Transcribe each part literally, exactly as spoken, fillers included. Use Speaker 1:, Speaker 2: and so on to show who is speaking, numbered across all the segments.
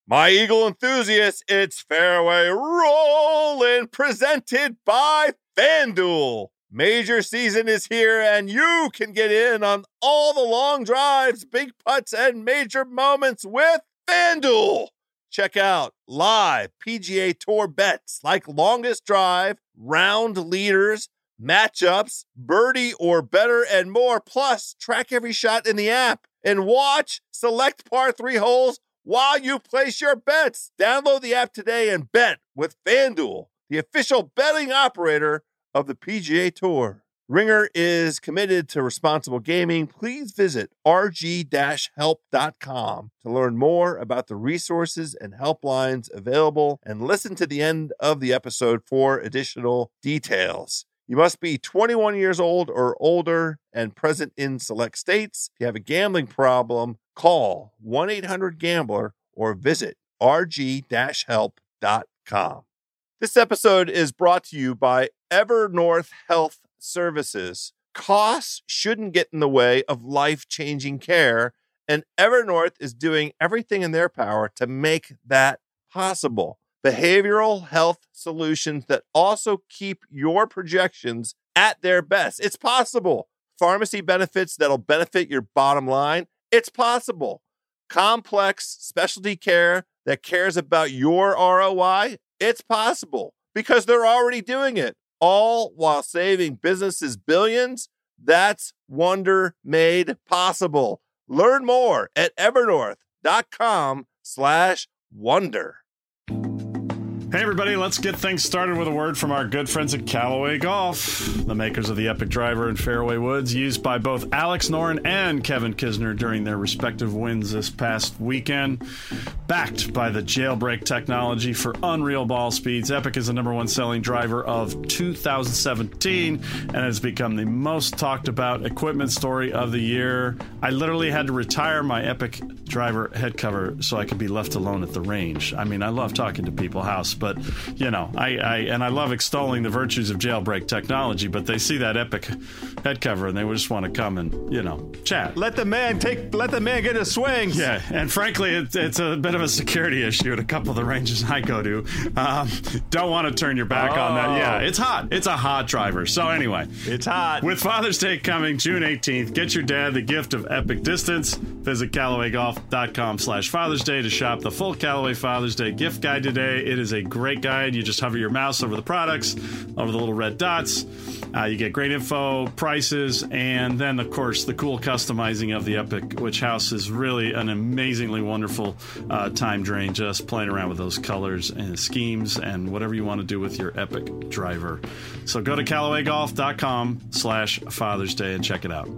Speaker 1: My Eagle enthusiasts, it's Fairway Rollin', presented by FanDuel. Major season is here, and you can get in on all the long drives, big putts, and major moments with FanDuel. Check out live P G A Tour bets like longest drive, round leaders, matchups, birdie or better, and more. Plus, track every shot in the app and watch select par three holes while you place your bets. Download the app today and bet with FanDuel, the official betting operator of the P G A Tour. Ringer is committed to responsible gaming. Please visit r g dash help dot com to learn more about the resources and helplines available, and listen to the end of the episode for additional details. You must be twenty-one years old or older and present in select states. If you have a gambling problem, call one eight hundred gambler or visit r g dash help dot com. This episode is brought to you by Evernorth Health Services. Costs shouldn't get in the way of life-changing care, and Evernorth is doing everything in their power to make that possible. Behavioral health solutions that also keep your projections at their best. It's possible. Pharmacy benefits that'll benefit your bottom line. It's possible. Complex specialty care that cares about your R O I. It's possible, because they're already doing it, all while saving businesses billions. That's wonder made possible. Learn more at evernorth.com slash wonder.
Speaker 2: Hey everybody, let's get things started with a word from our good friends at Callaway Golf, the makers of the Epic Driver and Fairway Woods, used by both Alex Noren and Kevin Kisner during their respective wins this past weekend. Backed by the Jailbreak technology for unreal ball speeds, Epic is the number one selling driver of two thousand seventeen and has become the most talked about equipment story of the year. I literally had to retire my Epic Driver head cover so I could be left alone at the range. I mean, I love talking to people, House, but, you know, I, I and I love extolling the virtues of Jailbreak technology, but they see that Epic head cover and they just want to come and, you know, chat.
Speaker 3: Let the man take, let the man get his swings.
Speaker 2: Yeah, and frankly, it, it's a bit of a security issue at a couple of the ranges I go to. Um, don't want to turn your back
Speaker 3: oh.
Speaker 2: on that. Yeah, it's hot. It's a hot driver. So anyway.
Speaker 3: It's hot.
Speaker 2: With Father's Day coming June eighteenth, get your dad the gift of Epic Distance. Visit Callaway Golf dot com slash Father's Day to shop the full Callaway Father's Day gift guide today. It is a great guide. You just hover your mouse over the products, over the little red dots. Uh, you get great info, prices, and then, of course, the cool customizing of the Epic, which House is really an amazingly wonderful uh, time drain, just playing around with those colors and schemes and whatever you want to do with your Epic driver. So go to Callaway Golf dot com slash Father's Day and check it out.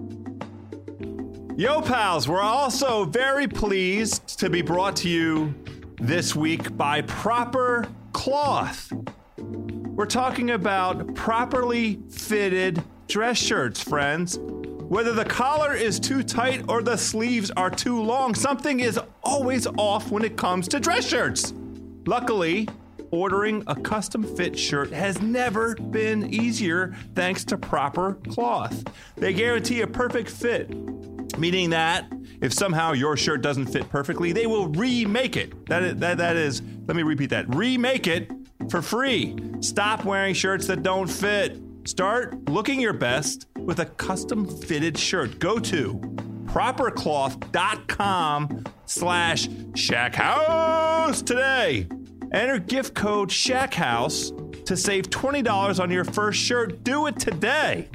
Speaker 3: Yo, pals, we're also very pleased to be brought to you this week by Proper Cloth. We're talking about properly fitted dress shirts, friends. Whether the collar is too tight or the sleeves are too long, something is always off when it comes to dress shirts. Luckily, ordering a custom fit shirt has never been easier thanks to Proper Cloth. They guarantee a perfect fit, meaning that if somehow your shirt doesn't fit perfectly, they will remake it. That is, that, that is, let me repeat that, remake it for free. Stop wearing shirts that don't fit. Start looking your best with a custom fitted shirt. Go to propercloth.com slash shackhouse today. Enter gift code shackhouse to save twenty dollars on your first shirt. Do it today.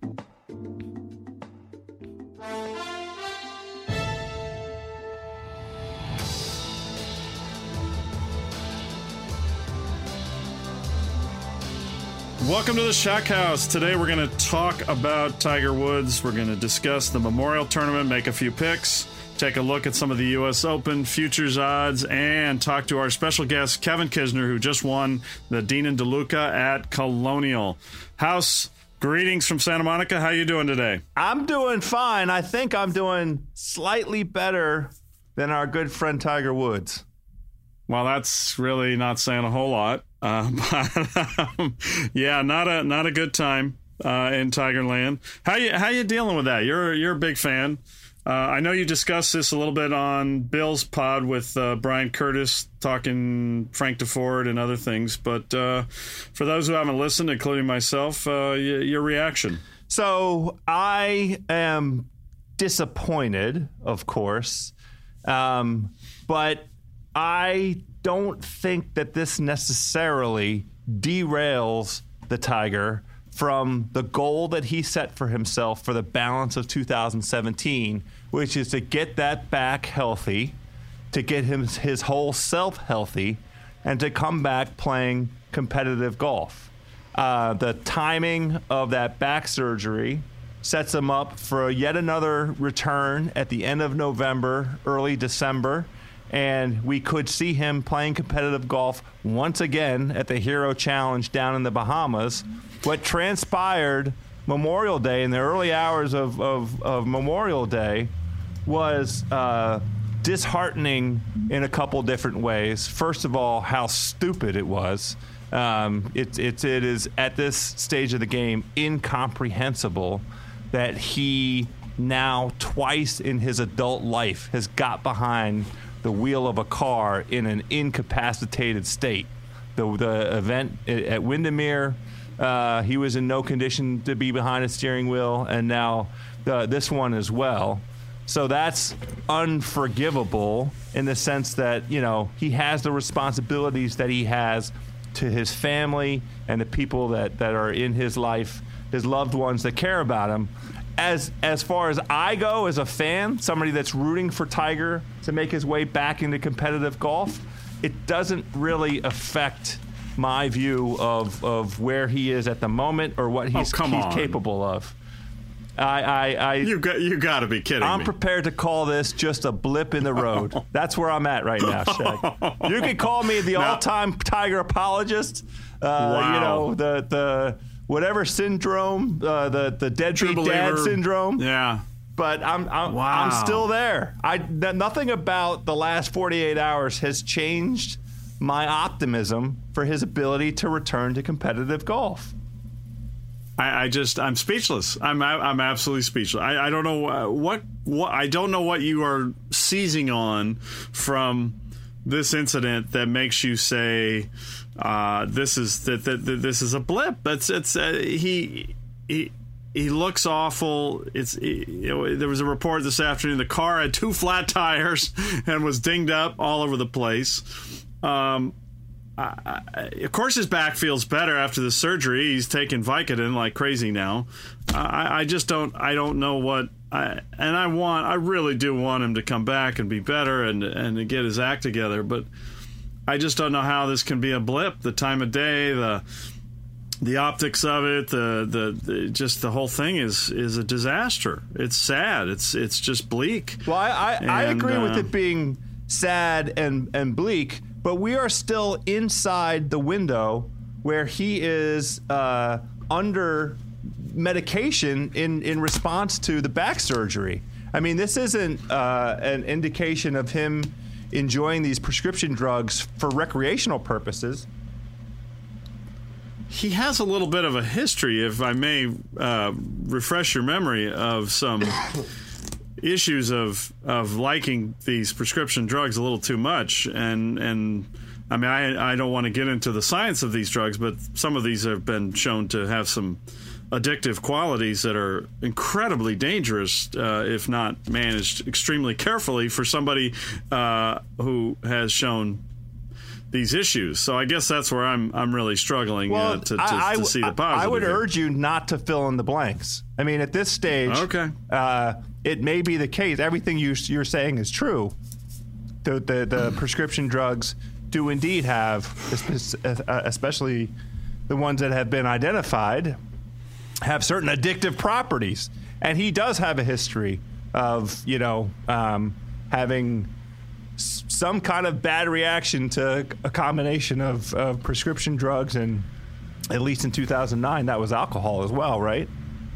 Speaker 2: Welcome to the Shack House. Today we're going to talk about Tiger Woods. We're going to discuss the Memorial Tournament, make a few picks, take a look at some of the U S Open futures odds, and talk to our special guest, Kevin Kisner, who just won the Dean and DeLuca at Colonial. House, greetings from Santa Monica. How you doing today?
Speaker 3: I'm doing fine. I think I'm doing slightly better than our good friend Tiger Woods.
Speaker 2: Well, that's really not saying a whole lot. Uh, but, um, yeah, not a not a good time uh, in Tigerland. How you how you dealing with that? You're you're a big fan. Uh, I know you discussed this a little bit on Bill's pod with uh, Brian Curtis talking Frank DeFord and other things, but uh, for those who haven't listened, including myself, uh, y- your reaction.
Speaker 3: So I am disappointed, of course, um, but I don't think that this necessarily derails the Tiger from the goal that he set for himself for the balance of two thousand seventeen, which is to get that back healthy, to get him his whole self healthy, and to come back playing competitive golf. Uh, the timing of that back surgery sets him up for yet another return at the end of November, early December, and we could see him playing competitive golf once again at the Hero Challenge down in the Bahamas. What transpired Memorial Day, in the early hours of, of, of Memorial Day, was uh, disheartening in a couple different ways. First of all, how stupid it was. Um, it, it, it is, at this stage of the game, incomprehensible that he now twice in his adult life has got behind the wheel of a car in an incapacitated state. The, the event at Windermere, uh, he was in no condition to be behind a steering wheel, and now the, this one as well. So that's unforgivable in the sense that, you know, he has the responsibilities that he has to his family and the people that, that are in his life, his loved ones that care about him. As as far as I go as a fan, somebody that's rooting for Tiger to make his way back into competitive golf, it doesn't really affect my view of, of where he is at the moment or what he's,
Speaker 2: oh,
Speaker 3: he's
Speaker 2: on.
Speaker 3: capable of. I, I, I
Speaker 2: you got you got to be kidding
Speaker 3: I'm
Speaker 2: me.
Speaker 3: prepared to call this just a blip in the road. That's where I'm at right now, Shaq. You can call me the now, all-time Tiger apologist. Uh,
Speaker 2: wow.
Speaker 3: You know, the the whatever syndrome, uh, the the deadbeat dad syndrome.
Speaker 2: Yeah.
Speaker 3: But I'm I'm,
Speaker 2: wow.
Speaker 3: I'm still there. I nothing about the last forty-eight hours has changed my optimism for his ability to return to competitive golf.
Speaker 2: I, I just I'm speechless. I'm I'm absolutely speechless. I, I don't know uh, what what I don't know what you are seizing on from this incident that makes you say uh, this is that, that, that this is a blip. That's it's uh, he he. He looks awful. It's you know, there was a report this afternoon. The car had two flat tires and was dinged up all over the place. Um, I, I, of course, his back feels better after the surgery. He's taking Vicodin like crazy now. I, I just don't. I don't know what. I, and I want. I really do want him to come back and be better and and to get his act together. But I just don't know how this can be a blip. The time of day. The The optics of it, the, the the just the whole thing is is a disaster. It's sad. It's it's just bleak.
Speaker 3: Well, I I,
Speaker 2: and,
Speaker 3: I agree
Speaker 2: uh,
Speaker 3: with it being sad and and bleak, but we are still inside the window where he is uh, under medication in in response to the back surgery. I mean, this isn't uh, an indication of him enjoying these prescription drugs for recreational purposes.
Speaker 2: He has a little bit of a history, if I may uh, refresh your memory, of some issues of of liking these prescription drugs a little too much. And, and I mean, I, I don't want to get into the science of these drugs, but some of these have been shown to have some addictive qualities that are incredibly dangerous uh, if not managed extremely carefully for somebody uh, who has shown these issues. So I guess that's where I'm I'm really struggling
Speaker 3: well,
Speaker 2: uh, to, to,
Speaker 3: I,
Speaker 2: to see the positive.
Speaker 3: I would
Speaker 2: here.
Speaker 3: urge you not to fill in the blanks. I mean, at this stage,
Speaker 2: okay,
Speaker 3: uh, it may be the case. Everything you, you're saying is true. The, the, the prescription drugs do indeed have, especially the ones that have been identified, have certain addictive properties. And he does have a history of, you know, um, having some kind of bad reaction to a combination of, of prescription drugs, and at least in two thousand nine, that was alcohol as well, right?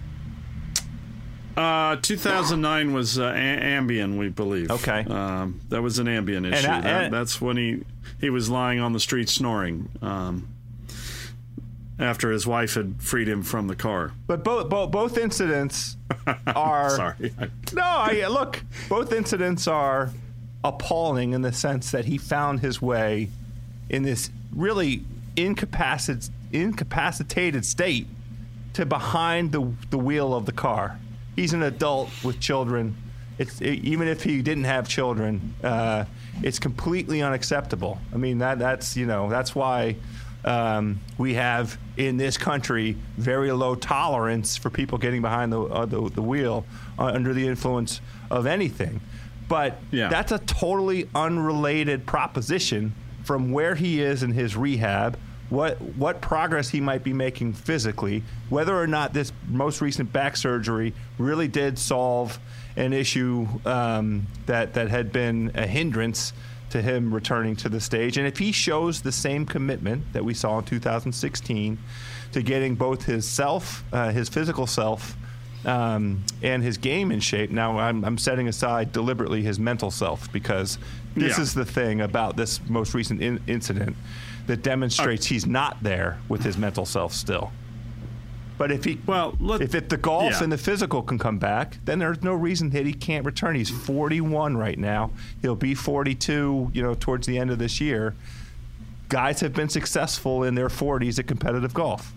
Speaker 2: Uh, two thousand nine was uh, Ambien, we believe.
Speaker 3: Okay.
Speaker 2: Um, that was an Ambien issue.
Speaker 3: I,
Speaker 2: that, that's when he, he was lying on the street snoring. Um, after his wife had freed him from the car.
Speaker 3: But both both, both incidents are...
Speaker 2: Sorry.
Speaker 3: No, I, look, both incidents are appalling in the sense that he found his way in this really incapacit- incapacitated state to behind the the wheel of the car. He's an adult with children. It's it, even if he didn't have children, uh, it's completely unacceptable. I mean, that that's you know that's why um, we have in this country very low tolerance for people getting behind the uh, the, the wheel uh, under the influence of anything. But
Speaker 2: yeah.
Speaker 3: that's a totally unrelated proposition from where he is in his rehab, what what progress he might be making physically, whether or not this most recent back surgery really did solve an issue um, that that had been a hindrance to him returning to the stage. And if he shows the same commitment that we saw in two thousand sixteen to getting both his self, uh, his physical self, um, and his game in shape. Now, I'm, I'm setting aside deliberately his mental self, because this
Speaker 2: yeah.
Speaker 3: is the thing about this most recent in- incident that demonstrates he's not there with his mental self still. But if he,
Speaker 2: well, let,
Speaker 3: if it, the golf
Speaker 2: yeah.
Speaker 3: and the physical can come back, then there's no reason that he can't return. He's forty-one right now. He'll be forty-two, you know, towards the end of this year. Guys have been successful in their forties at competitive golf.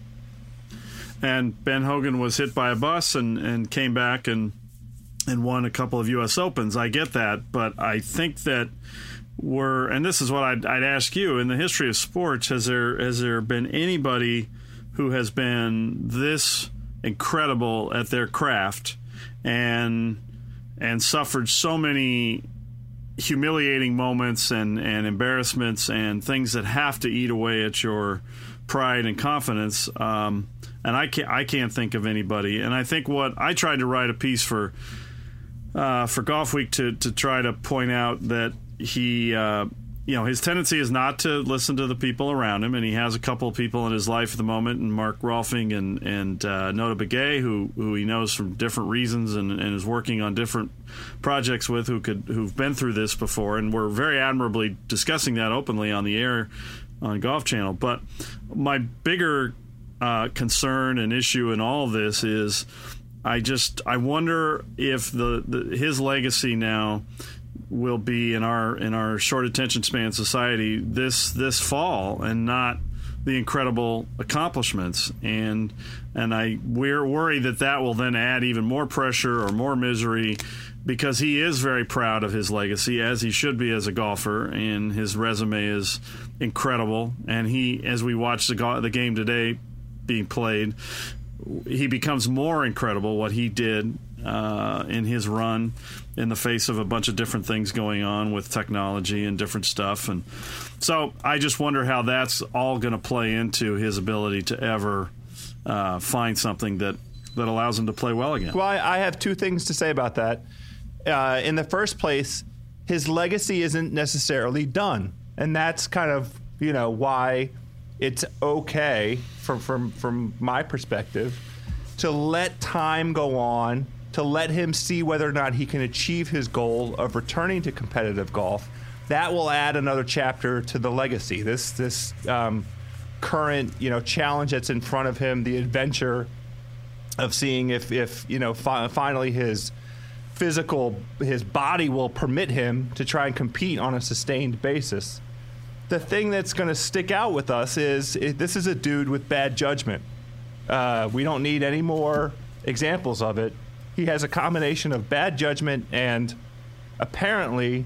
Speaker 2: And Ben Hogan was hit by a bus and, and came back and and won a couple of U S Opens. I get that, but I think that we're, and this is what I'd, I'd ask you, in the history of sports, has there has there been anybody who has been this incredible at their craft and and suffered so many humiliating moments and, and embarrassments and things that have to eat away at your pride and confidence? Um, and I can't I can't think of anybody. And I think what I tried to write a piece for uh, for Golf Week to to try to point out that he. Uh, You know, his tendency is not to listen to the people around him, and he has a couple of people in his life at the moment, and Mark Rolfing and and uh, Nota Begay, who who he knows from different reasons and, and is working on different projects with, who could who've been through this before, and we're very admirably discussing that openly on the air on Golf Channel. But my bigger uh, concern and issue in all of this is, I just I wonder if the, the his legacy now will be in our in our short attention span society this this fall, and not the incredible accomplishments. And and I we're worried that that will then add even more pressure or more misery, because he is very proud of his legacy, as he should be as a golfer, and his resume is incredible. And he, as we watch the go- the game today being played, he becomes more incredible what he did uh, in his run, in the face of a bunch of different things going on with technology and different stuff. And so I just wonder how that's all going to play into his ability to ever uh, find something that, that allows him to play well again.
Speaker 3: Well, I, I have two things to say about that. Uh, in the first place, his legacy isn't necessarily done. And that's kind of, you know, why it's okay from, from, from my perspective to let time go on, to let him see whether or not he can achieve his goal of returning to competitive golf. That will add another chapter to the legacy. This this um, current, you know, challenge that's in front of him, the adventure of seeing if, if you know, fi- finally his physical, his body will permit him to try and compete on a sustained basis. The thing that's going to stick out with us is it, this is a dude with bad judgment. Uh, we don't need any more examples of it. He has a combination of bad judgment and apparently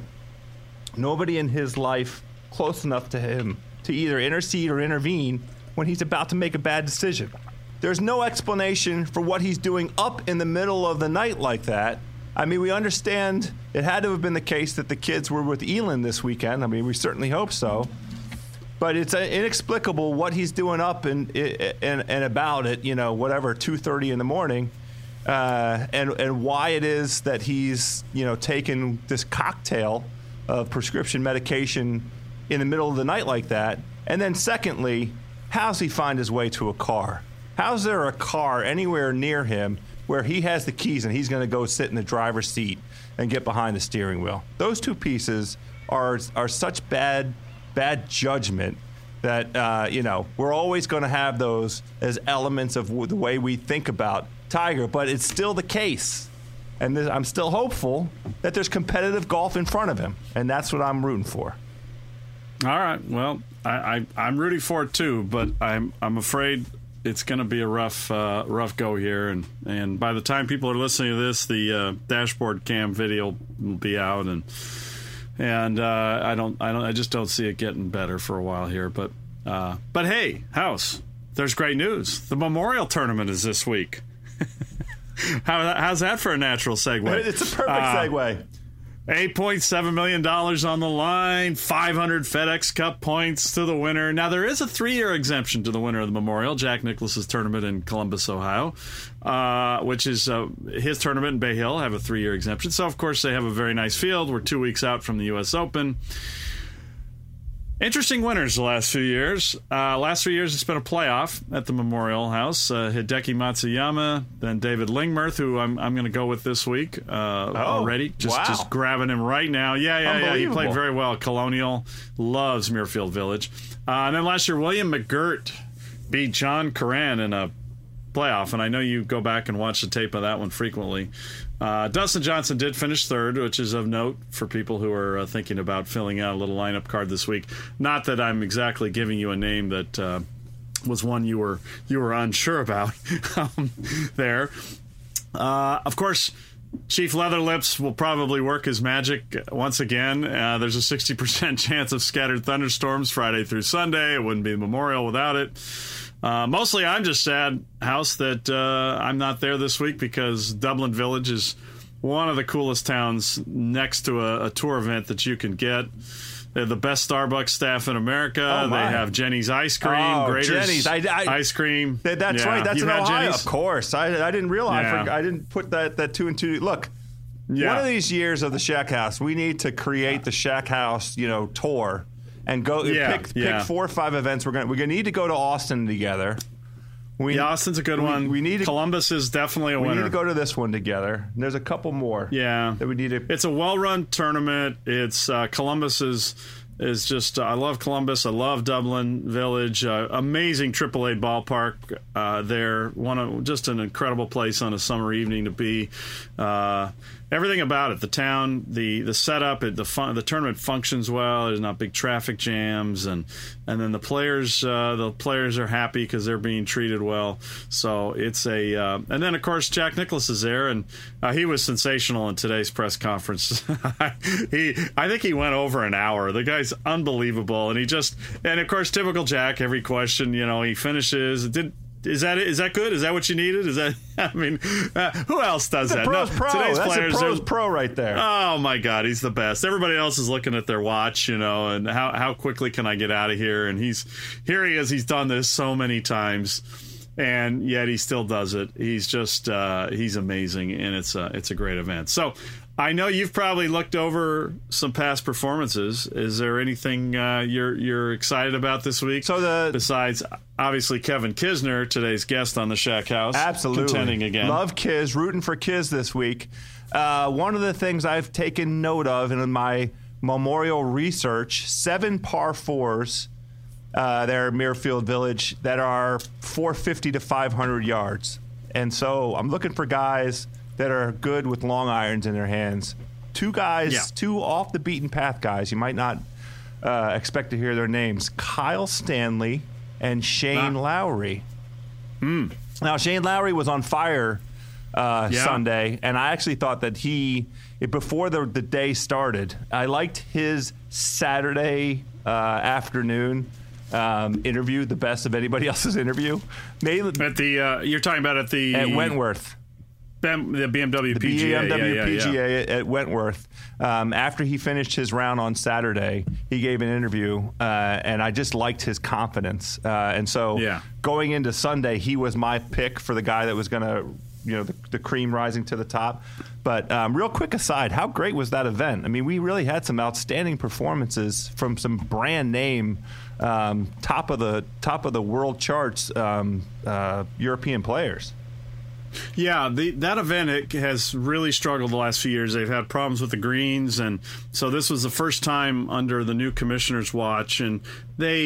Speaker 3: nobody in his life close enough to him to either intercede or intervene when he's about to make a bad decision. There's no explanation for what he's doing up in the middle of the night like that. I mean, we understand it had to have been the case that the kids were with Elin this weekend. I mean, we certainly hope so. But it's inexplicable what he's doing up and and, and about it, you know, whatever, two thirty in the morning. Uh, and and why it is that he's, you know, taking this cocktail of prescription medication in the middle of the night like that. And then secondly, how's he find his way to a car? How's there a car anywhere near him where he has the keys and he's going to go sit in the driver's seat and get behind the steering wheel? Those two pieces are are such bad bad judgment that, uh, you know, we're always going to have those as elements of w- the way we think about Tiger, but it's still the case. And th- I'm still hopeful that there's competitive golf in front of him, and that's what I'm rooting for.
Speaker 2: All right. Well, I, I, I'm rooting for it too, but I'm I'm afraid it's going to be a rough uh, rough go here. And, and by the time people are listening to this, the uh, dashboard cam video will be out, and and uh, I don't I don't I just don't see it getting better for a while here. But uh, but hey, House, there's great news. The Memorial Tournament is this week. How, how's that for a natural segue?
Speaker 3: It's a perfect
Speaker 2: uh,
Speaker 3: segue.
Speaker 2: eight point seven million dollars on the line, five hundred FedEx Cup points to the winner. Now, there is a three-year exemption to the winner of the Memorial, Jack Nicklaus's tournament in Columbus, Ohio, uh, which is uh, his tournament in Bay Hill, have a three-year exemption. So, of course, they have a very nice field. We're two weeks out from the U S Open. Interesting winners the last few years. Uh, last three years, it's been a playoff at the Memorial House. Uh, Hideki Matsuyama, then David Lingmerth, who I'm I'm going to go with this week uh, oh, already. Just
Speaker 3: wow.
Speaker 2: just grabbing him right now. Yeah, yeah, yeah. He played very well. Colonial loves Muirfield Village. Uh, and then last year, William McGirt beat John Curran in a playoff, and I know you go back and watch the tape of that one frequently. Uh, Dustin Johnson did finish third, which is of note for people who are uh, thinking about filling out a little lineup card this week. Not that I'm exactly giving you a name that uh, was one you were you were unsure about um, there. Uh, of course, Chief Leatherlips will probably work his magic once again. Uh, there's a sixty percent chance of scattered thunderstorms Friday through Sunday. It wouldn't be the Memorial without it. Uh, mostly, I'm just sad, House, that uh, I'm not there this week because Dublin Village is one of the coolest towns next to a, a tour event that you can get. They have the best Starbucks staff in America.
Speaker 3: Oh,
Speaker 2: they have Jenny's Ice Cream,
Speaker 3: oh,
Speaker 2: Grader's
Speaker 3: Jenny's. I, I,
Speaker 2: Ice Cream.
Speaker 3: That, that's
Speaker 2: yeah.
Speaker 3: right. That's
Speaker 2: You've
Speaker 3: in
Speaker 2: had
Speaker 3: Ohio.
Speaker 2: Jenny's?
Speaker 3: Of course. I, I didn't realize.
Speaker 2: Yeah.
Speaker 3: I, I didn't put that, that two and two. Look,
Speaker 2: Yeah.
Speaker 3: one of these years of the Shack House, we need to create the Shack House, you know, tour and go
Speaker 2: Yeah,
Speaker 3: pick,
Speaker 2: yeah.
Speaker 3: pick four or five events. We're gonna we're gonna need to go to Austin together. We,
Speaker 2: Yeah, Austin's a good
Speaker 3: we,
Speaker 2: one.
Speaker 3: We need to,
Speaker 2: Columbus is definitely a
Speaker 3: we
Speaker 2: winner.
Speaker 3: need to go to this one together. And there's a couple more.
Speaker 2: Yeah,
Speaker 3: that we need to.
Speaker 2: It's a well-run tournament. It's uh, Columbus is is just. Uh, I love Columbus. I love Dublin Village. Uh, amazing triple A ballpark uh, there. One of just an incredible place on a summer evening to be. Uh, Everything about it, the town, the the setup, it, the fun, the tournament functions well. There's not big traffic jams, and and then the players uh, the players are happy because they're being treated well. So it's a uh, and then of course Jack Nicklaus is there, and uh, he was sensational in today's press conference. he I think he went over an hour. The guy's unbelievable, and he just and of course typical Jack. Every question, you know, he finishes. Did. Is that it? Is that good? Is that what you needed? Is that? I mean, uh, who else does
Speaker 3: That's
Speaker 2: that?
Speaker 3: a pro's
Speaker 2: No,
Speaker 3: pro.
Speaker 2: today's
Speaker 3: That's
Speaker 2: players
Speaker 3: a pro's
Speaker 2: are,
Speaker 3: pro right there.
Speaker 2: Oh my God, he's the best. Everybody else is looking at their watch, you know, and how how quickly can I get out of here? And he's here. He is. He's done this so many times, and yet he still does it. He's just uh, he's amazing, and it's a it's a great event. So. I know you've probably looked over some past performances. Is there anything uh, you're you're excited about this week?
Speaker 3: So the
Speaker 2: besides obviously Kevin Kisner, today's guest on the Shack House,
Speaker 3: absolutely
Speaker 2: contending again.
Speaker 3: Love Kiz, rooting for Kiz this week. Uh, one of the things I've taken note of in my Memorial research: seven par fours uh, there at Muirfield Village that are four fifty to five hundred yards, and so I'm looking for guys that are good with long irons in their hands. Two guys,
Speaker 2: yeah.
Speaker 3: two off the beaten path guys. You might not uh, expect to hear their names: Kyle Stanley and Shane ah. Lowry.
Speaker 2: Mm.
Speaker 3: Now, Shane Lowry was on fire uh,
Speaker 2: yeah.
Speaker 3: Sunday, and I actually thought that he, before the, the day started, I liked his Saturday uh, afternoon um, interview the best of anybody else's interview. Mainly,
Speaker 2: at the uh, you're talking about at the
Speaker 3: at Wentworth.
Speaker 2: The B M W
Speaker 3: the
Speaker 2: P G A,
Speaker 3: B M W
Speaker 2: yeah, yeah,
Speaker 3: P G A
Speaker 2: yeah.
Speaker 3: at Wentworth. Um, after he finished his round on Saturday, he gave an interview, uh, and I just liked his confidence. Uh, and so,
Speaker 2: yeah.
Speaker 3: going into Sunday, he was my pick for the guy that was going to, you know, the, the cream rising to the top. But um, real quick aside, how great was that event? I mean, we really had some outstanding performances from some brand name, um, top of the top of the world charts, um, uh, European players.
Speaker 2: Yeah, the, that event it has really struggled the last few years. They've had problems with the greens, and so this was the first time under the new commissioner's watch, and they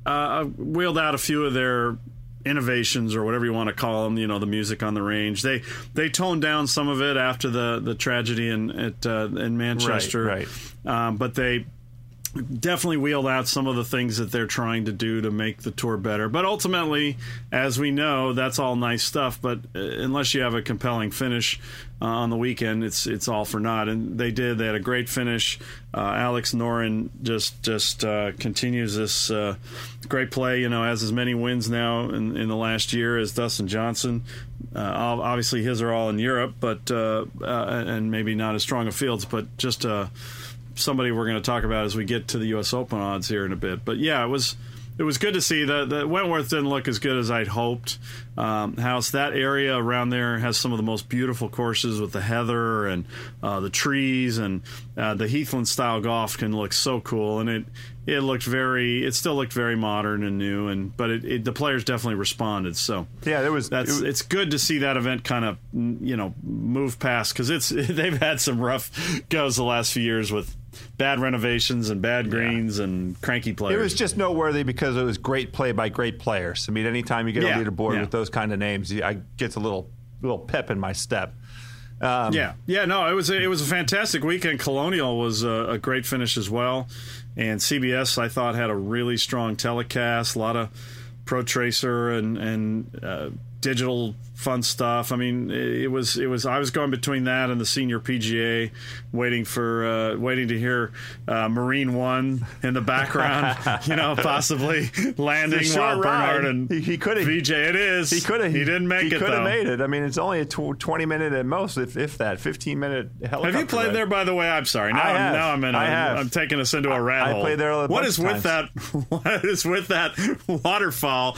Speaker 2: uh, wheeled out a few of their innovations or whatever you want to call them, you know, the music on the range. They they toned down some of it after the, the tragedy in at uh, in Manchester,
Speaker 3: right, right.
Speaker 2: Um, but they definitely wheeled out some of the things that they're trying to do to make the tour better. But ultimately, as we know, that's all nice stuff. But unless you have a compelling finish uh, on the weekend, it's it's all for naught. And they did. They had a great finish. Uh, Alex Noren just just uh, continues this uh, great play. You know, has as many wins now in, in the last year as Dustin Johnson. Uh, obviously, his are all in Europe, but uh, uh, and maybe not as strong a fields, but just uh, somebody we're going to talk about as we get to the U S Open odds here in a bit. But yeah, it was it was good to see that the Wentworth didn't look as good as I'd hoped. Um, House, that area around there has some of the most beautiful courses with the heather and uh, the trees, and uh, the Heathland style golf can look so cool. And it it looked very, it still looked very modern and new, and but it, it, the players definitely responded. So
Speaker 3: yeah, there was.
Speaker 2: That's
Speaker 3: it was,
Speaker 2: it's good to see that event kind of you know move past, because it's they've had some rough goes the last few years with bad renovations and bad greens yeah. and cranky players.
Speaker 3: It was just noteworthy because it was great play by great players. I mean, anytime you get
Speaker 2: yeah,
Speaker 3: a leaderboard
Speaker 2: yeah.
Speaker 3: with those kind of names, I get a little little pep in my step. Um,
Speaker 2: yeah, yeah, no, it was a, it was a fantastic weekend. Colonial was a, a great finish as well, and C B S I thought had a really strong telecast, a lot of Pro Tracer and and uh, digital fun stuff. I mean, it was it was I was going between that and the Senior P G A, waiting for uh, waiting to hear uh, Marine One in the background, you know, possibly landing while Bernhard and
Speaker 3: he, he could have
Speaker 2: V J. It is.
Speaker 3: He could have.
Speaker 2: He didn't make
Speaker 3: he
Speaker 2: it. He
Speaker 3: could have
Speaker 2: though.
Speaker 3: made it. I mean, it's only a twenty minute at most, if if that, fifteen minute helicopter.
Speaker 2: Have you played
Speaker 3: ride.
Speaker 2: there? By the way, I'm sorry. Now,
Speaker 3: I
Speaker 2: I'm,
Speaker 3: have.
Speaker 2: now I'm in. A,
Speaker 3: I have.
Speaker 2: I'm taking us into a rat
Speaker 3: I,
Speaker 2: hole.
Speaker 3: I played there a bunch
Speaker 2: What is
Speaker 3: of
Speaker 2: with
Speaker 3: times.
Speaker 2: that? What is with that waterfall?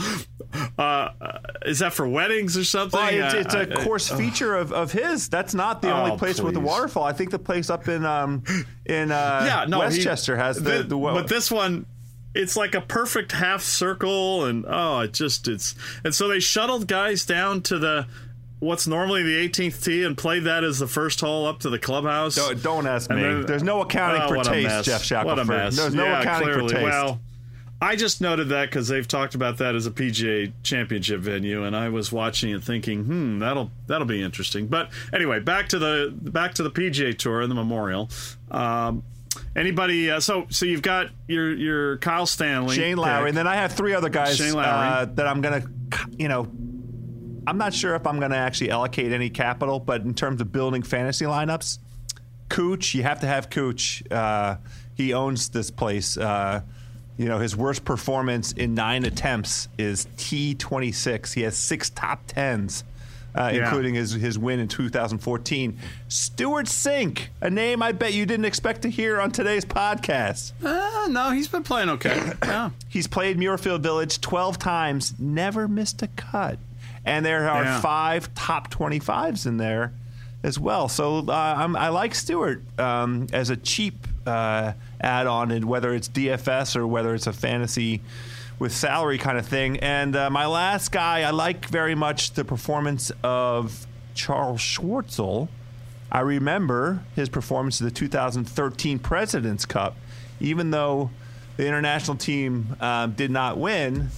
Speaker 2: Uh, is that for weddings or something?
Speaker 3: Well, it's, it's a
Speaker 2: uh,
Speaker 3: course feature of, of his. That's not the
Speaker 2: Oh,
Speaker 3: only place with the
Speaker 2: please.
Speaker 3: waterfall. I think the place up in um in uh,
Speaker 2: yeah, no,
Speaker 3: Westchester
Speaker 2: he,
Speaker 3: has the,
Speaker 2: the,
Speaker 3: the, the
Speaker 2: but this one, it's like a perfect half circle, and oh, it just it's and so they shuttled guys down to the what's normally the eighteenth tee and played that as the first hole up to the clubhouse.
Speaker 3: Don't, don't ask me.
Speaker 2: then,
Speaker 3: There's no accounting
Speaker 2: oh,
Speaker 3: for
Speaker 2: what a
Speaker 3: taste,
Speaker 2: mess.
Speaker 3: Jeff Shackelford.
Speaker 2: What a mess.
Speaker 3: There's no
Speaker 2: yeah,
Speaker 3: accounting
Speaker 2: clearly.
Speaker 3: for taste.
Speaker 2: Well, I just noted that because they've talked about that as a P G A championship venue, and I was watching and thinking, hmm, that'll that'll be interesting. But anyway, back to the back to the P G A Tour and the Memorial. Um, anybody? Uh, so so you've got your your Kyle Stanley,
Speaker 3: Shane Lowry,
Speaker 2: pick.
Speaker 3: and then I have three other guys
Speaker 2: Shane Lowry.
Speaker 3: uh, that I'm gonna, you know, I'm not sure if I'm gonna actually allocate any capital, but in terms of building fantasy lineups, Cooch, you have to have Cooch. Uh, he owns this place. Uh, You know, his worst performance in nine attempts is T twenty-six. He has six top tens, uh,
Speaker 2: Yeah.
Speaker 3: including his, his win in two thousand fourteen. Stuart Sink, a name I bet you didn't expect to hear on today's podcast.
Speaker 2: Uh, no, he's been playing okay. Yeah.
Speaker 3: He's played Muirfield Village twelve times, never missed a cut. And there are
Speaker 2: Yeah.
Speaker 3: five top twenty-fives in there as well. So uh, I'm, I like Stewart um, as a cheap uh, add-on, and whether it's D F S or whether it's a fantasy with salary kind of thing. And uh, my last guy, I like very much the performance of Charles Schwartzel. I remember his performance in the two thousand thirteen President's Cup. Even though the international team uh, did not win,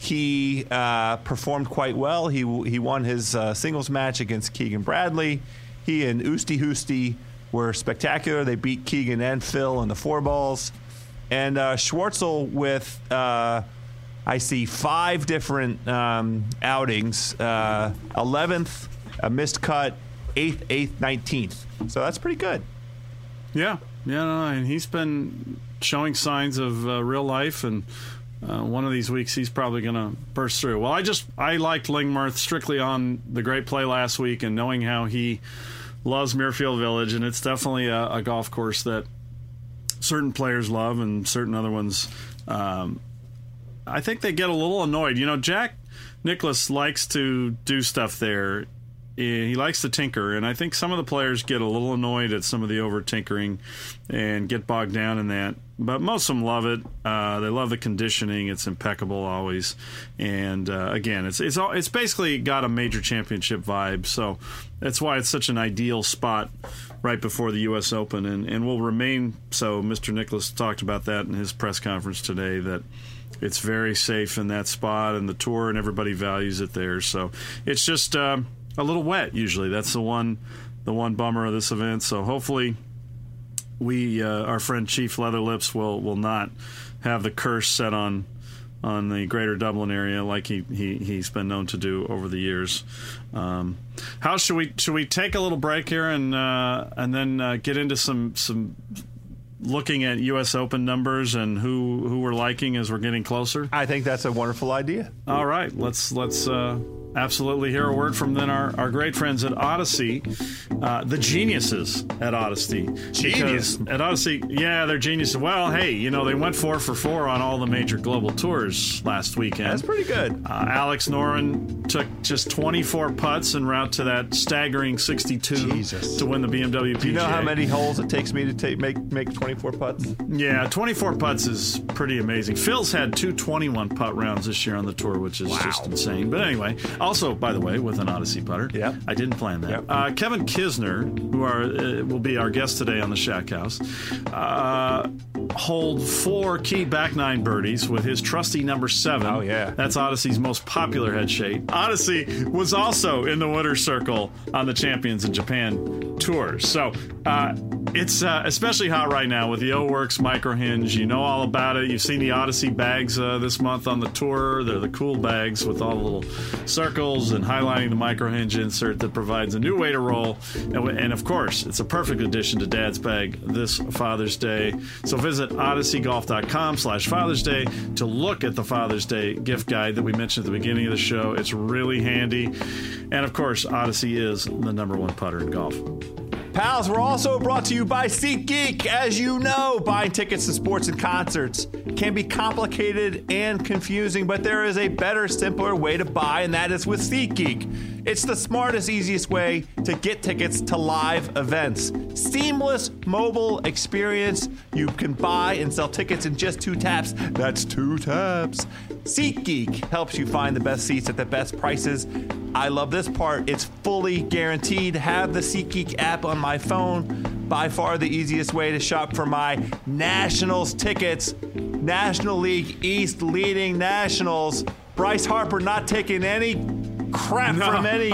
Speaker 3: he uh, performed quite well. He he won his uh, singles match against Keegan Bradley. He and Usti Husti were spectacular. They beat Keegan and Phil in the four balls. And uh, Schwartzel with, uh, I see, five different um, outings, uh, eleventh, a missed cut, eighth, eighth, nineteenth. So that's pretty good.
Speaker 2: Yeah, yeah, no, and he's been showing signs of uh, real life, and uh, one of these weeks he's probably going to burst through. Well, I just I liked Lingmerth strictly on the great play last week, and knowing how he loves Muirfield Village, and it's definitely a, a golf course that certain players love, and certain other ones, um, I think they get a little annoyed. You know, Jack Nicklaus likes to do stuff there. He likes to tinker, and I think some of the players get a little annoyed at some of the over tinkering and get bogged down in that. But most of them love it. Uh, they love the conditioning; it's impeccable always. And uh, again, it's it's it's basically got a major championship vibe. So that's why it's such an ideal spot right before the U S Open, and, and will remain so. Mister Nicklaus talked about that in his press conference today, that it's very safe in that spot, and the tour and everybody values it there. So it's just uh, a little wet usually. That's the one the one bummer of this event. So hopefully we, uh, our friend Chief Leatherlips, will will not have the curse set on on the greater Dublin area like he, he, he's been known to do over the years. Um, how should we should we take a little break here and uh, and then uh, get into some some looking at U S Open numbers and who who we're liking as we're getting closer?
Speaker 3: I think that's a wonderful idea.
Speaker 2: All right, let's let's uh, absolutely hear a word from then our, our great friends at Odyssey, uh, the geniuses at Odyssey.
Speaker 3: Genius
Speaker 2: at Odyssey, yeah, they're geniuses. Well, hey, you know, they went four for four on all the major global tours last weekend.
Speaker 3: That's pretty good.
Speaker 2: Uh, Alex Noren took just twenty-four putts en route to that staggering sixty-two
Speaker 3: Jesus.
Speaker 2: to win the B M W P G A.
Speaker 3: Do you know how many holes it takes me to take make make twenty-four putts?
Speaker 2: Yeah, twenty-four putts is pretty amazing. Phil's had two twenty-one putt rounds this year on the tour, which is
Speaker 3: wow.
Speaker 2: just insane. But anyway, also, by the way, with an Odyssey putter.
Speaker 3: Yep.
Speaker 2: I didn't plan that.
Speaker 3: Yep.
Speaker 2: Uh, Kevin Kisner, who are uh, will be our guest today on the Shack House, uh, hold four key back nine birdies with his trusty number seven.
Speaker 3: Oh, yeah.
Speaker 2: That's Odyssey's most popular head shape. Odyssey was also in the winner's circle on the Champions in Japan tour. So uh, it's uh, especially hot right now with the O-Works micro hinge. You know all about it. You've seen the Odyssey bags uh, this month on the tour. They're the cool bags with all the little circles and highlighting the micro hinge insert that provides a new way to roll. And, and of course, it's a perfect addition to Dad's bag this Father's Day. So visit odysseygolf.com slash Father's Day to look at the Father's Day gift guide that we mentioned at the beginning of the show. It's really handy. And of course, Odyssey is the number one putter in golf.
Speaker 3: Pals, we're also brought to you by SeatGeek. As you know, buying tickets to sports and concerts can be complicated and confusing, but there is a better, simpler way to buy, and that is with SeatGeek. It's the smartest, easiest way to get tickets to live events. Seamless mobile experience. You can buy and sell tickets in just two taps. That's two taps. SeatGeek helps you find the best seats at the best prices. I love this part. It's fully guaranteed. Have the SeatGeek app on my phone. By far the easiest way to shop for my Nationals tickets. National League East leading Nationals. Bryce Harper not taking any crap no. from any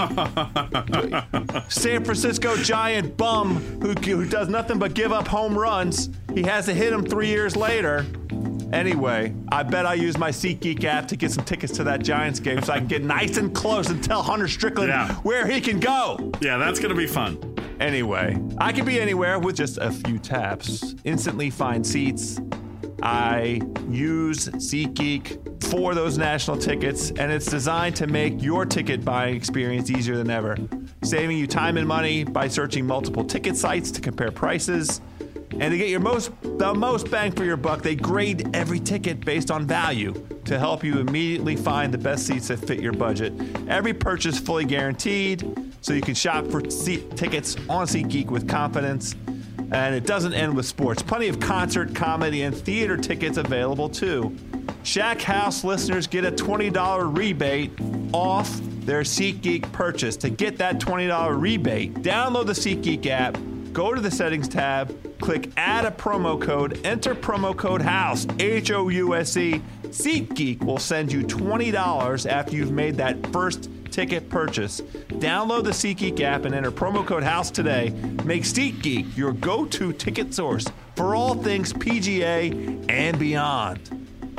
Speaker 3: San Francisco Giant bum who, who does nothing but give up home runs. He has to hit him three years later. Anyway, I bet I use my SeatGeek app to get some tickets to that Giants game so I can get nice and close and tell Hunter Strickland yeah. where he can go.
Speaker 2: Yeah, that's going to be fun.
Speaker 3: Anyway, I can be anywhere with just a few taps. Instantly find seats. I use SeatGeek for those national tickets, and it's designed to make your ticket buying experience easier than ever, saving you time and money by searching multiple ticket sites to compare prices. And to get your most the most bang for your buck, they grade every ticket based on value to help you immediately find the best seats that fit your budget. Every purchase fully guaranteed, so you can shop for seat tickets on SeatGeek with confidence. And it doesn't end with sports. Plenty of concert, comedy, and theater tickets available too. Shack House listeners get a twenty dollars rebate off their SeatGeek purchase. To get that twenty dollars rebate, download the SeatGeek app, go to the settings tab, click add a promo code, enter promo code HOUSE, H O U S E. SeatGeek will send you twenty dollars after you've made that first ticket purchase. Download the SeatGeek app and enter promo code HOUSE today. Make SeatGeek your go-to ticket source for all things P G A and beyond.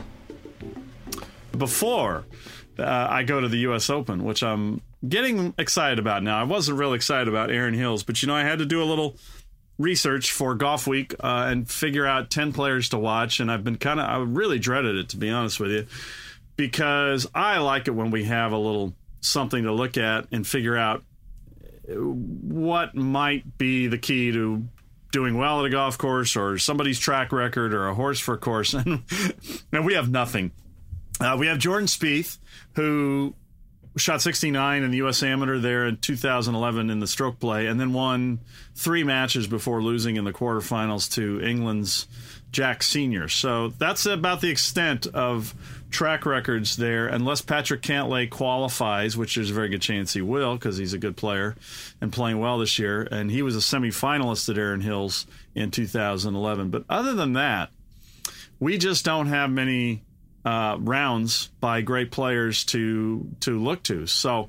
Speaker 2: Before uh, I go to the U S Open, which I'm getting excited about now. I wasn't real excited about Erin Hills, but you know, I had to do a little research for Golf Week uh, and figure out ten players to watch, and I've been kind of I really dreaded it, to be honest with you, because I like it when we have a little something to look at and figure out what might be the key to doing well at a golf course or somebody's track record or a horse for a course. And, and we have nothing. Uh, we have Jordan Spieth, who shot sixty-nine in the U S Amateur there in two thousand eleven in the stroke play, and then won three matches before losing in the quarterfinals to England's Jack Senior So that's about the extent of track records there, unless Patrick Cantlay qualifies, which there's a very good chance he will because he's a good player and playing well this year. And he was a semifinalist at Erin Hills in two thousand eleven. But other than that, we just don't have many uh, rounds by great players to to look to. So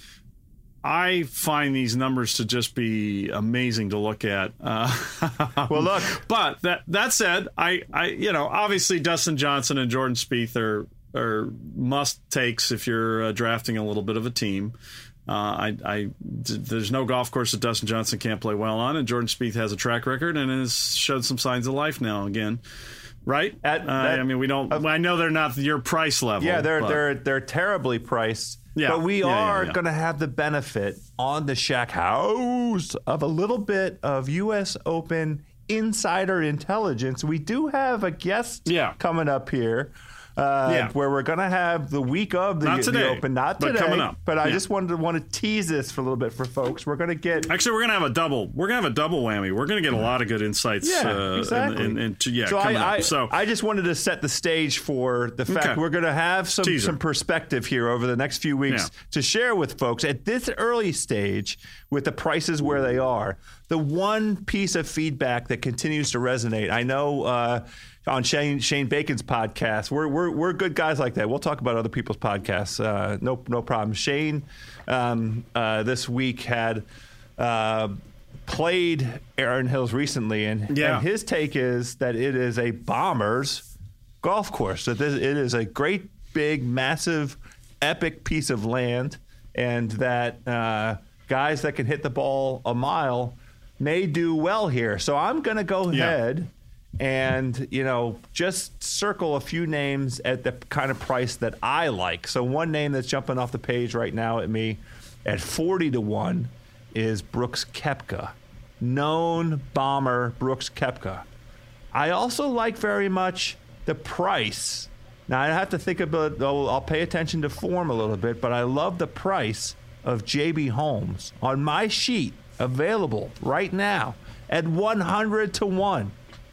Speaker 2: I find these numbers to just be amazing to look at. Uh,
Speaker 3: well, look,
Speaker 2: but that that said, I, I you know obviously Dustin Johnson and Jordan Spieth are are must takes if you're uh, drafting a little bit of a team. Uh, I, I there's no golf course that Dustin Johnson can't play well on, and Jordan Spieth has a track record and has showed some signs of life now again. Right?
Speaker 3: At,
Speaker 2: uh,
Speaker 3: that,
Speaker 2: I mean, we don't. Uh, I know they're not your price level.
Speaker 3: Yeah, they're
Speaker 2: but.
Speaker 3: they're they're terribly priced.
Speaker 2: Yeah,
Speaker 3: but we
Speaker 2: yeah,
Speaker 3: are
Speaker 2: yeah, yeah.
Speaker 3: going to have the benefit on the Shack House of a little bit of U S Open insider intelligence. We do have a guest
Speaker 2: yeah.
Speaker 3: coming up here. Uh,
Speaker 2: yeah.
Speaker 3: Where we're going to have the week of the,
Speaker 2: not today,
Speaker 3: the Open. Not
Speaker 2: but
Speaker 3: today,
Speaker 2: coming up.
Speaker 3: But I
Speaker 2: yeah.
Speaker 3: just wanted to want to tease this for a little bit for folks. We're going to get...
Speaker 2: Actually, we're going to have a double. We're going to have a double whammy. We're going to get a lot of good insights.
Speaker 3: Yeah,
Speaker 2: uh,
Speaker 3: exactly.
Speaker 2: And, and, and to, yeah,
Speaker 3: so,
Speaker 2: coming
Speaker 3: I,
Speaker 2: up.
Speaker 3: I,
Speaker 2: so
Speaker 3: I just wanted to set the stage for the fact
Speaker 2: okay.
Speaker 3: we're going to have some, some perspective here over the next few weeks
Speaker 2: yeah.
Speaker 3: to share with folks at this early stage with the prices where they are. The one piece of feedback that continues to resonate, I know uh, on Shane Shane Bacon's podcast, we're we're we're good guys like that. We'll talk about other people's podcasts, uh, no no problem. Shane um, uh, this week had uh, played Erin Hills recently, and,
Speaker 2: yeah.
Speaker 3: and his take is that it is a Bombers golf course. That it is a great, big, massive, epic piece of land, and that uh, guys that can hit the ball a mile may do well here. So I'm going to go
Speaker 2: yeah.
Speaker 3: ahead and, you know, just circle a few names at the kind of price that I like. So one name that's jumping off the page right now at me at forty to one is Brooks Koepka. Known bomber Brooks Koepka. I also like very much the price. Now, I have to think about, I'll, I'll pay attention to form a little bit, but I love the price of J B Holmes on my sheet, available right now at one hundred to one.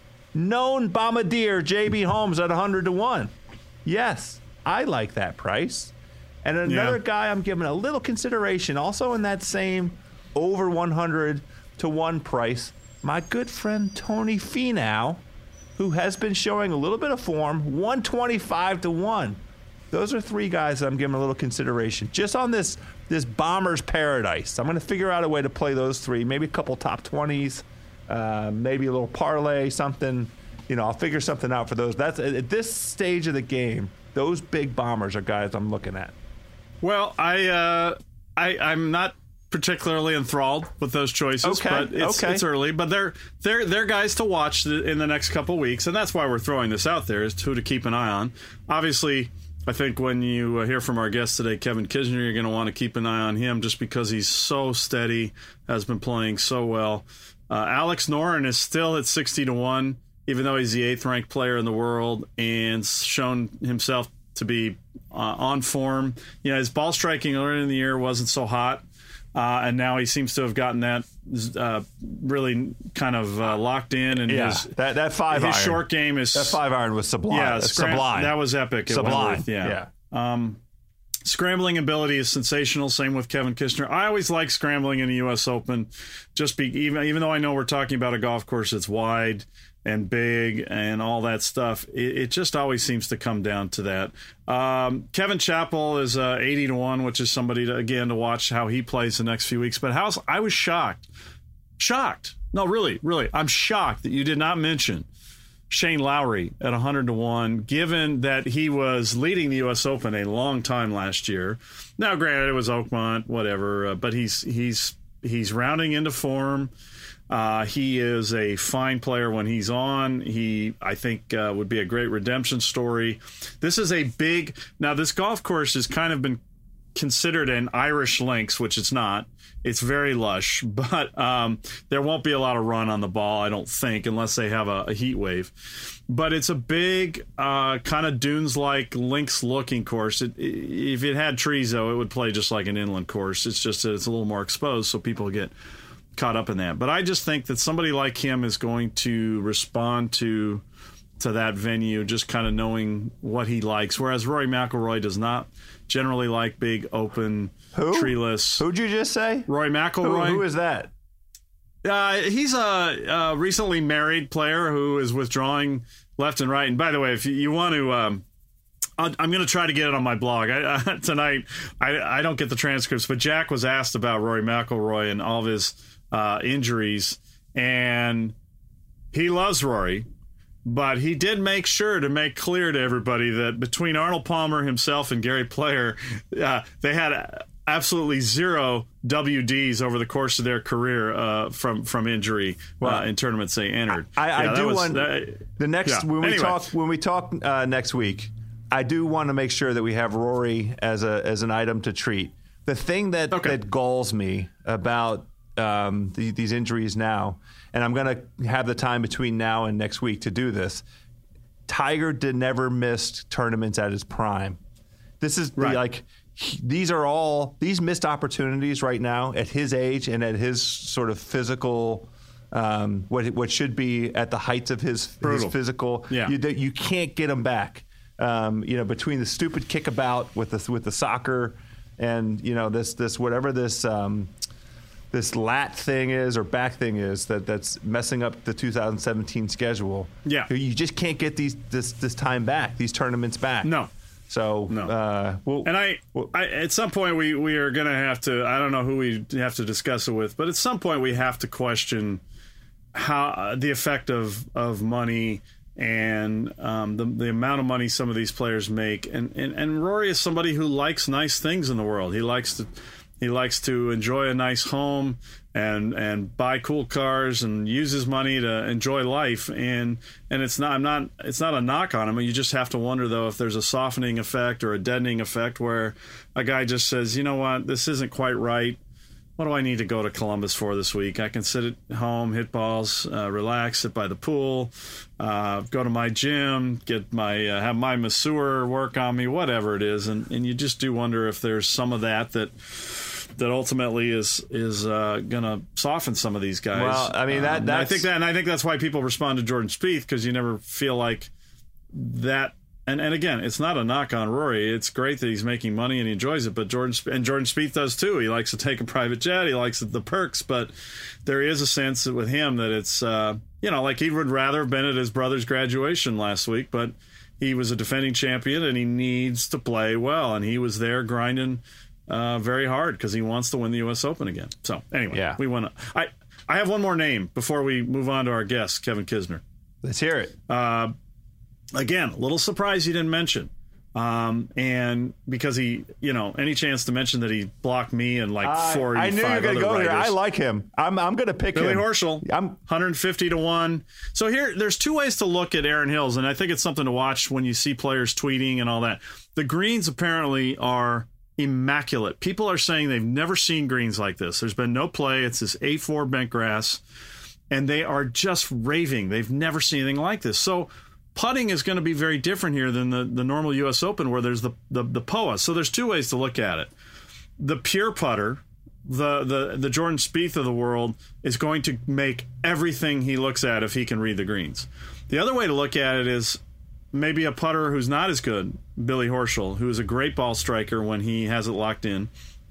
Speaker 3: Known bombardier J B Holmes at one hundred to one. Yes, I like that price. And another
Speaker 2: yeah.
Speaker 3: guy I'm giving a little consideration, also in that same over one hundred to one price, my good friend Tony Finau, who has been showing a little bit of form, one twenty-five to one. Those are three guys that I'm giving a little consideration. Just on this this Bombers paradise. I'm going to figure out a way to play those three, maybe a couple top twenties, uh, maybe a little parlay, something. You know, I'll figure something out for those. That's at this stage of the game, those big Bombers are guys I'm looking at.
Speaker 2: Well, I, uh, I I'm not particularly enthralled with those choices,
Speaker 3: okay,
Speaker 2: but it's,
Speaker 3: okay.
Speaker 2: it's early. But they're they're they're guys to watch in the next couple weeks, and that's why we're throwing this out there, is who to keep an eye on. Obviously, I think when you hear from our guest today, Kevin Kisner, you're going to want to keep an eye on him just because he's so steady, has been playing so well. Uh, Alex Noren is still at sixty to one, even though he's the eighth ranked player in the world and shown himself to be uh, on form. You know, his ball striking earlier in the year wasn't so hot. Uh, and now he seems to have gotten that uh, really kind of uh, locked in. And
Speaker 3: yeah,
Speaker 2: his,
Speaker 3: that, that five
Speaker 2: his
Speaker 3: iron.
Speaker 2: short game is...
Speaker 3: That five iron was sublime.
Speaker 2: Yeah,
Speaker 3: scram- sublime.
Speaker 2: That was epic.
Speaker 3: Sublime,
Speaker 2: yeah. yeah. Um, scrambling ability is sensational. Same with Kevin Kisner. I always like scrambling in the U S Open, just be even even though I know we're talking about a golf course that's wide and big and all that stuff. It, it just always seems to come down to that. Um, Kevin Chappell is uh, eighty to one, which is somebody to, again to watch how he plays the next few weeks. But how's I was shocked, shocked. No, really, really, I'm shocked that you did not mention Shane Lowry at one hundred to one, given that he was leading the U S Open a long time last year. Now, granted, it was Oakmont, whatever, uh, but he's he's he's rounding into form. Uh, he is a fine player when he's on. He, I think, uh, would be a great redemption story. This is a big... Now, this golf course has kind of been considered an Irish links, which it's not. It's very lush, but um, there won't be a lot of run on the ball, I don't think, unless they have a, a heat wave. But it's a big, uh, kind of dunes-like links-looking course. It, if it had trees, though, it would play just like an inland course. It's just that it's a little more exposed, so people get caught up in that. But I just think that somebody like him is going to respond to to that venue, just kind of knowing what he likes. Whereas Rory McIlroy does not generally like big, open,
Speaker 3: Who?
Speaker 2: treeless.
Speaker 3: Who'd you just say?
Speaker 2: Rory McIlroy.
Speaker 3: Who, who is that?
Speaker 2: Uh, he's a, a recently married player who is withdrawing left and right. And by the way, if you, you want to, um, I'll, I'm going to try to get it on my blog I, uh, tonight. I, I don't get the transcripts, but Jack was asked about Rory McIlroy and all of his uh, injuries, and he loves Rory. But he did make sure to make clear to everybody that between Arnold Palmer himself and Gary Player, uh, they had absolutely zero W Ds over the course of their career uh, from from injury well, uh, in tournaments they entered.
Speaker 3: I, I,
Speaker 2: yeah,
Speaker 3: I do
Speaker 2: was,
Speaker 3: want
Speaker 2: that,
Speaker 3: the next
Speaker 2: yeah.
Speaker 3: when we
Speaker 2: anyway.
Speaker 3: talk when we talk uh, next week. I do want to make sure that we have Rory as a as an item to treat. The thing that
Speaker 2: okay.
Speaker 3: that galls me about um, the, these injuries now, and I'm going to have the time between now and next week to do this. Tiger did never missed tournaments at his prime. This is the,
Speaker 2: right.
Speaker 3: like he, these are all these missed opportunities right now at his age and at his sort of physical. Um, what what should be at the heights of his, his physical.
Speaker 2: Yeah.
Speaker 3: You, you can't get him back. Um, you know, between the stupid kickabout with the with the soccer, and you know this this whatever this um, this lat thing is or back thing is that that's messing up the two thousand seventeen schedule.
Speaker 2: Yeah,
Speaker 3: you just can't get these this this time back, these tournaments back.
Speaker 2: No.
Speaker 3: So
Speaker 2: no.
Speaker 3: Uh, we'll,
Speaker 2: and I,
Speaker 3: we'll,
Speaker 2: I, at some point we we are going to have to. I don't know who we have to discuss it with, but at some point we have to question how uh, the effect of of money. And um, the the amount of money some of these players make, and, and and Rory is somebody who likes nice things in the world. He likes to he likes to enjoy a nice home and and buy cool cars and use his money to enjoy life. And and it's not I'm not it's not a knock on him. You just have to wonder though if there's a softening effect or a deadening effect where a guy just says, you know what, this isn't quite right. What do I need to go to Columbus for this week? I can sit at home, hit balls, uh, relax, sit by the pool, uh, go to my gym, get my uh, have my masseur work on me, whatever it is, and, and you just do wonder if there's some of that that that ultimately is is uh, going to soften some of these guys.
Speaker 3: Well, I mean that
Speaker 2: um,
Speaker 3: that's...
Speaker 2: I think that, and I think that's why people respond to Jordan Spieth, because you never feel like that. And and again, it's not a knock on Rory. It's great that he's making money and he enjoys it. But Jordan and Jordan Spieth does too. He likes to take a private jet. He likes the perks. But there is a sense with him that it's uh, you know, like he would rather have been at his brother's graduation last week. But he was a defending champion and he needs to play well. And he was there grinding uh, very hard because he wants to win the U S Open again. So anyway,
Speaker 3: yeah.
Speaker 2: we want to. I I have one more name before we move on to our guest, Kevin Kisner.
Speaker 3: Let's hear it.
Speaker 2: Uh, Again, a little surprised he didn't mention. Um, and because he, you know, any chance to mention that he blocked me and like
Speaker 3: I,
Speaker 2: forty-five
Speaker 3: I knew you were going to go
Speaker 2: writers.
Speaker 3: here. I like him. I'm I'm going to pick
Speaker 2: Billy
Speaker 3: him.
Speaker 2: Billy Horschel,
Speaker 3: I'm
Speaker 2: one hundred fifty to one. So here, there's two ways to look at Aaron Hills, and I think it's something to watch when you see players tweeting and all that. The greens apparently are immaculate. People are saying they've never seen greens like this. There's been no play. It's this A four bent grass, and they are just raving. They've never seen anything like this. So putting is going to be very different here than the, the normal U S Open where there's the, the, the P O A. So there's two ways to look at it. The pure putter, the, the, the Jordan Spieth of the world, is going to make everything he looks at if he can read the greens. The other way to look at it is maybe a putter who's not as good, Billy Horschel, who is a great ball striker when he has it locked in,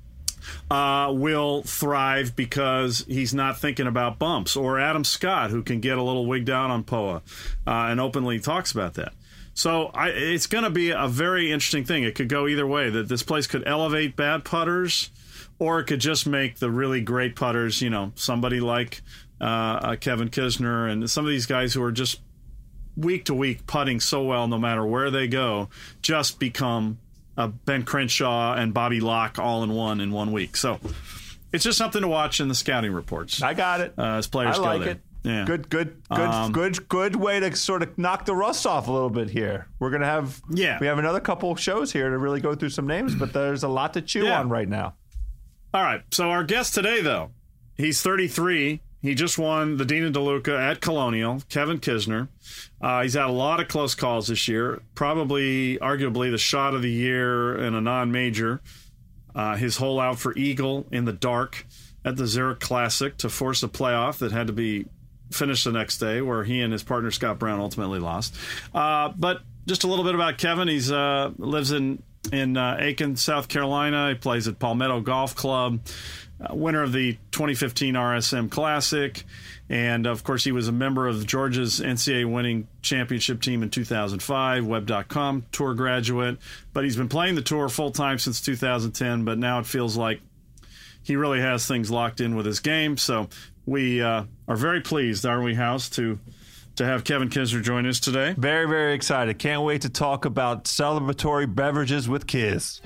Speaker 2: uh, will thrive because he's not thinking about bumps. Or Adam Scott, who can get a little wigged out on P O A uh, and openly talks about that. So I, it's going to be a very interesting thing. It could go either way, that this place could elevate bad putters, or it could just make the really great putters, you know, somebody like uh, uh, Kevin Kisner and some of these guys who are just week to week putting so well no matter where they go, just become uh, Ben Crenshaw and Bobby Locke all in one in one week. So it's just something to watch in the scouting reports.
Speaker 3: I got it.
Speaker 2: Uh, as players
Speaker 3: I like
Speaker 2: go there.
Speaker 3: it.
Speaker 2: Yeah.
Speaker 3: Good, good, good,
Speaker 2: Um,
Speaker 3: good, good way to sort of knock the rust off a little bit here. We're gonna have,
Speaker 2: yeah.
Speaker 3: we have another couple shows here to really go through some names, but there's a lot to chew
Speaker 2: Yeah.
Speaker 3: on right now.
Speaker 2: All right. So our guest today, though, he's thirty-three. He just won the Dean and DeLuca at Colonial, Kevin Kisner. Uh, he's had a lot of close calls this year, probably, arguably, the shot of the year in a non-major. Uh, his hole out for Eagle in the dark at the Zurich Classic to force a playoff that had to be finished the next day, where he and his partner Scott Brown ultimately lost. Uh, but just a little bit about Kevin. He's uh, lives in in uh, Aiken, South Carolina. He plays at Palmetto Golf Club, uh, winner of the twenty fifteen R S M Classic. And, of course, he was a member of Georgia's N C double A winning championship team in two thousand five, web dot com tour graduate. But he's been playing the tour full-time since two thousand ten, but now it feels like he really has things locked in with his game. So we uh, are very pleased, aren't we, House, to to have Kevin Kisner join us today.
Speaker 3: Very, very excited. Can't wait to talk about celebratory beverages with Kiz.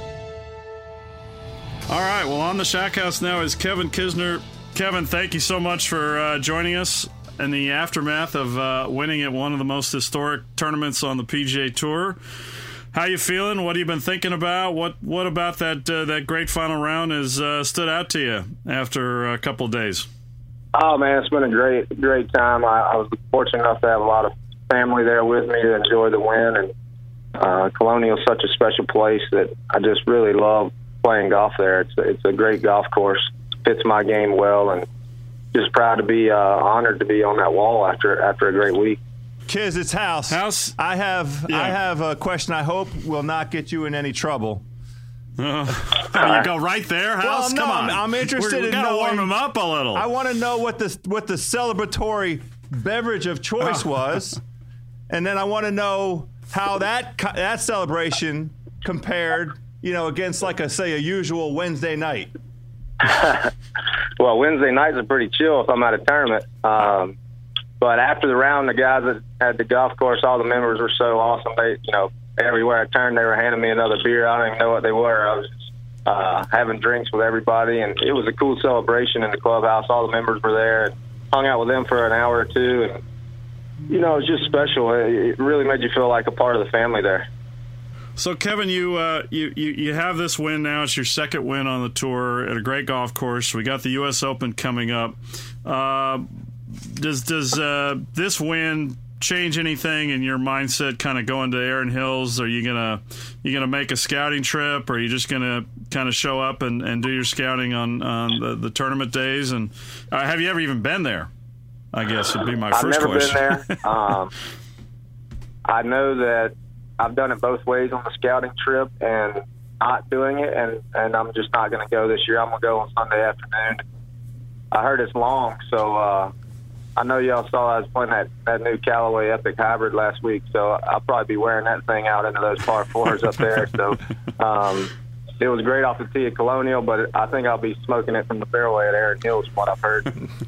Speaker 2: All right, well, on the Shack House now is Kevin Kisner. Kevin, thank you so much for uh, joining us in the aftermath of uh, winning at one of the most historic tournaments on the P G A Tour. How you feeling? What have you been thinking about? What What about that uh, that great final round has uh, stood out to you after a couple of days?
Speaker 4: Oh man, it's been a great great time. I, I was fortunate enough to have a lot of family there with me to enjoy the win, and uh, Colonial is such a special place that I just really love playing golf there. It's it's a great golf course. Fits my game well, and just proud to be uh, honored to be on that wall after after a great week.
Speaker 3: Kiz, it's House.
Speaker 2: House.
Speaker 3: I have
Speaker 2: yeah.
Speaker 3: I have a question I hope will not get you in any trouble.
Speaker 2: Uh, you go right there, House.
Speaker 3: Well, no,
Speaker 2: Come on,
Speaker 3: I'm, I'm interested
Speaker 2: We're, we
Speaker 3: in
Speaker 2: gotta
Speaker 3: knowing,
Speaker 2: warm him up a little.
Speaker 3: I want to know what the what the celebratory beverage of choice
Speaker 2: oh.
Speaker 3: was, and then I want to know how that that celebration compared, you know, against like a say a usual Wednesday night.
Speaker 4: Well, Wednesday nights are pretty chill if I'm at a tournament. Um, but after the round, the guys at, at the golf course, all the members were so awesome. They, you know, everywhere I turned, they were handing me another beer. I don't even know what they were. I was just, uh, having drinks with everybody, and it was a cool celebration in the clubhouse. All the members were there, and hung out with them for an hour or two, and you know, it was just special. It, it really made you feel like a part of the family there.
Speaker 2: So, Kevin, you, uh, you you you have this win now. It's your second win on the tour at a great golf course. We got the U S Open coming up. Uh, does does uh, this win change anything in your mindset? Kind of going to Erin Hills? Are you gonna you gonna make a scouting trip, or are you just gonna kind of show up and, and do your scouting on on the, the tournament days? And uh, have you ever even been there? I guess would be my
Speaker 4: I've
Speaker 2: first
Speaker 4: never
Speaker 2: question.
Speaker 4: been there. um, I know that I've done it both ways on the scouting trip and not doing it, and, and I'm just not going to go this year. I'm going to go on Sunday afternoon. I heard it's long, so uh, I know y'all saw I was playing that, that new Callaway Epic Hybrid last week, so I'll probably be wearing that thing out into those par fours up there. So um, it was great off the tee at Colonial, but I think I'll be smoking it from the fairway at Erin Hills from what I've heard.